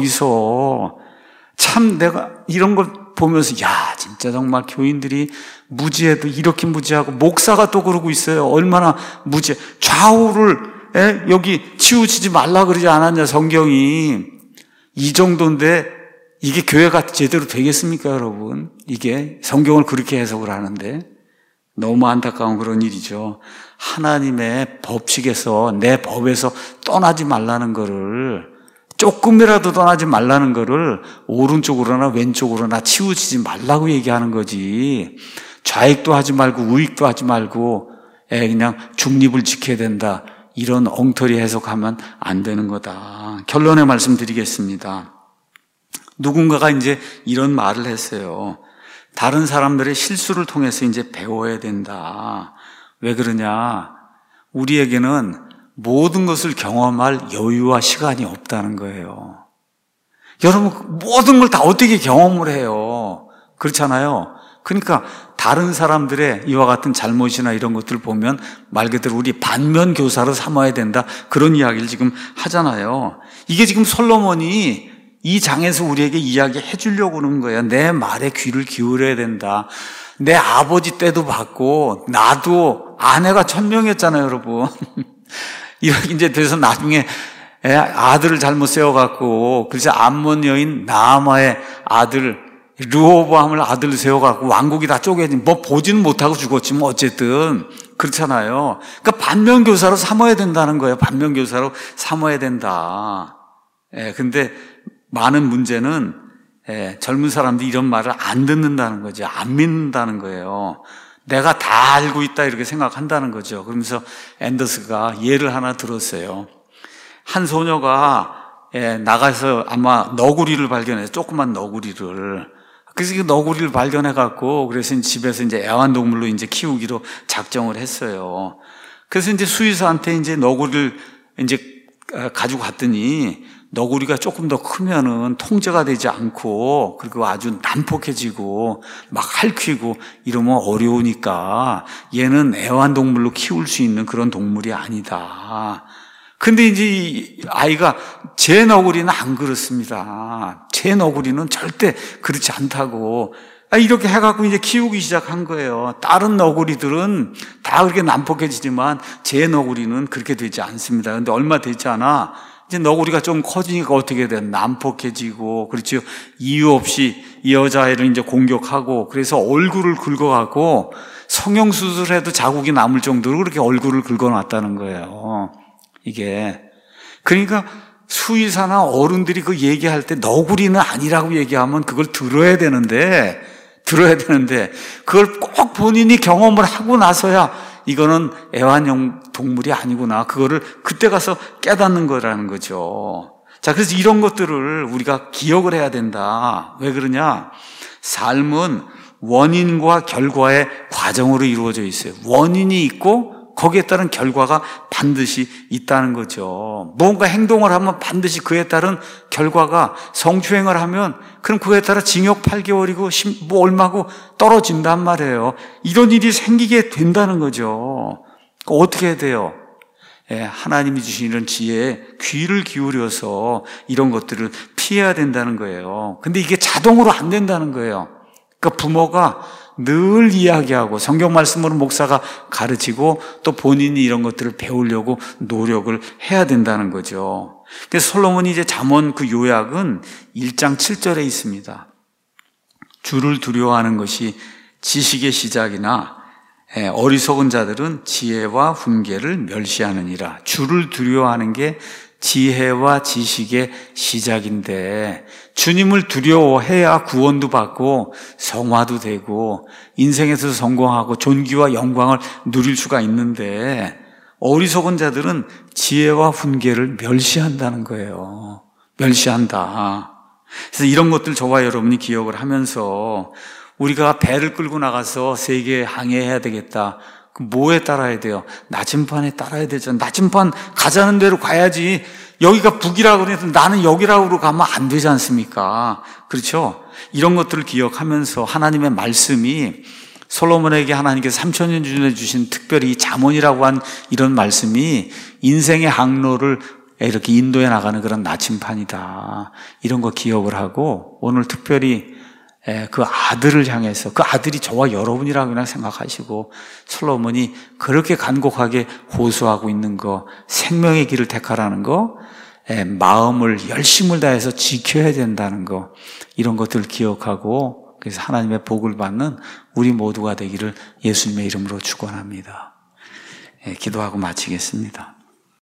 거기서. 참 내가 이런 걸 보면서 야 진짜 정말 교인들이 무지해도 이렇게 무지하고 목사가 또 그러고 있어요. 얼마나 무지해. 좌우를 여기 치우치지 말라 그러지 않았냐 성경이. 이 정도인데 이게 교회가 제대로 되겠습니까 여러분? 이게 성경을 그렇게 해석을 하는데 너무 안타까운 그런 일이죠. 하나님의 법칙에서 내 법에서 떠나지 말라는 거를 조금이라도 떠나지 말라는 거를 오른쪽으로나 왼쪽으로나 치우치지 말라고 얘기하는 거지. 좌익도 하지 말고 우익도 하지 말고 그냥 중립을 지켜야 된다. 이런 엉터리 해석하면 안 되는 거다. 결론의 말씀 드리겠습니다. 누군가가 이제 이런 말을 했어요. 다른 사람들의 실수를 통해서 이제 배워야 된다. 왜 그러냐? 우리에게는 모든 것을 경험할 여유와 시간이 없다는 거예요. 여러분, 모든 걸 다 어떻게 경험을 해요? 그렇잖아요. 그러니까 다른 사람들의 이와 같은 잘못이나 이런 것들을 보면 말 그대로 우리 반면 교사로 삼아야 된다. 그런 이야기를 지금 하잖아요. 이게 지금 솔로몬이 이 장에서 우리에게 이야기해 주려고 하는 거예요. 내 말에 귀를 기울여야 된다. 내 아버지 때도 봤고 나도 아내가 1000명이었잖아요, 여러분. 이렇게 이제 돼서 나중에 아들을 잘못 세워갖고 그래서 암몬 여인 나아마의 아들 르호보암을 아들 세워갖고 왕국이 다 쪼개진 뭐 보지는 못하고 죽었지만 어쨌든 그렇잖아요. 그러니까 반면교사로 삼아야 된다는 거예요. 반면교사로 삼아야 된다. 근데 많은 문제는 젊은 사람들이 이런 말을 안 듣는다는 거죠. 안 믿는다는 거예요. 내가 다 알고 있다 이렇게 생각한다는 거죠. 그러면서 앤더스가 예를 하나 들었어요. 한 소녀가 나가서 아마 너구리를 발견해서 조그만 너구리를 그래서 그 너구리를 발견해갖고 그래서 집에서 이제 애완동물로 이제 키우기로 작정을 했어요. 그래서 이제 수의사한테 이제 너구리를 이제 가지고 갔더니 너구리가 조금 더 크면은 통제가 되지 않고 그리고 아주 난폭해지고 막 핥히고 이러면 어려우니까 얘는 애완동물로 키울 수 있는 그런 동물이 아니다. 근데 이제 이 아이가 제 너구리는 안 그렇습니다. 제 너구리는 절대 그렇지 않다고. 이렇게 해갖고 이제 키우기 시작한 거예요. 다른 너구리들은 다 그렇게 난폭해지지만 제 너구리는 그렇게 되지 않습니다. 근데 얼마 되지 않아 이제 너구리가 좀 커지니까 어떻게 돼? 난폭해지고, 그렇죠? 이유 없이 이 여자애를 이제 공격하고, 그래서 얼굴을 긁어갖고 성형수술해도 자국이 남을 정도로 그렇게 얼굴을 긁어놨다는 거예요. 이게. 그러니까 수의사나 어른들이 그 얘기할 때 너구리는 아니라고 얘기하면 그걸 들어야 되는데, 그걸 꼭 본인이 경험을 하고 나서야 이거는 애완용 동물이 아니구나. 그거를 그때 가서 깨닫는 거라는 거죠. 자, 그래서 이런 것들을 우리가 기억을 해야 된다. 왜 그러냐? 삶은 원인과 결과의 과정으로 이루어져 있어요. 원인이 있고 거기에 따른 결과가 반드시 있다는 거죠. 뭔가 행동을 하면 반드시 그에 따른 결과가, 성추행을 하면 그럼 그에 따라 징역 8개월이고 뭐 얼마고 떨어진단 말이에요. 이런 일이 생기게 된다는 거죠. 어떻게 해야 돼요? 하나님이 주신 이런 지혜에 귀를 기울여서 이런 것들을 피해야 된다는 거예요. 근데 이게 자동으로 안 된다는 거예요. 그러니까 부모가 늘 이야기하고 성경 말씀으로 목사가 가르치고 또 본인이 이런 것들을 배우려고 노력을 해야 된다는 거죠. 그래서 솔로몬이 이제 잠언 그 요약은 1장 7절에 있습니다. 주를 두려워하는 것이 지식의 시작이나 어리석은 자들은 지혜와 훈계를 멸시하느니라. 주를 두려워하는 게 지혜와 지식의 시작인데, 주님을 두려워해야 구원도 받고 성화도 되고 인생에서 성공하고 존귀와 영광을 누릴 수가 있는데, 어리석은 자들은 지혜와 훈계를 멸시한다는 거예요. 멸시한다. 그래서 이런 것들 저와 여러분이 기억을 하면서 우리가 배를 끌고 나가서 세계에 항해해야 되겠다. 뭐에 따라야 돼요? 나침반에 따라야 되죠. 나침반 가자는 대로 가야지. 여기가 북이라고 해서 나는 여기라고 가면 안 되지 않습니까? 그렇죠? 이런 것들을 기억하면서 하나님의 말씀이, 솔로몬에게 하나님께서 3000년 전에 주신 특별히 잠언이라고 한 이런 말씀이 인생의 항로를 이렇게 인도해 나가는 그런 나침반이다. 이런 거 기억을 하고, 오늘 특별히 그 아들을 향해서, 그 아들이 저와 여러분이라고 그냥 생각하시고, 솔로몬이 그렇게 간곡하게 호소하고 있는 거, 생명의 길을 택하라는 거, 마음을, 열심을 다해서 지켜야 된다는 거, 이런 것들을 기억하고, 그래서 하나님의 복을 받는 우리 모두가 되기를 예수님의 이름으로 축원합니다. 기도하고 마치겠습니다.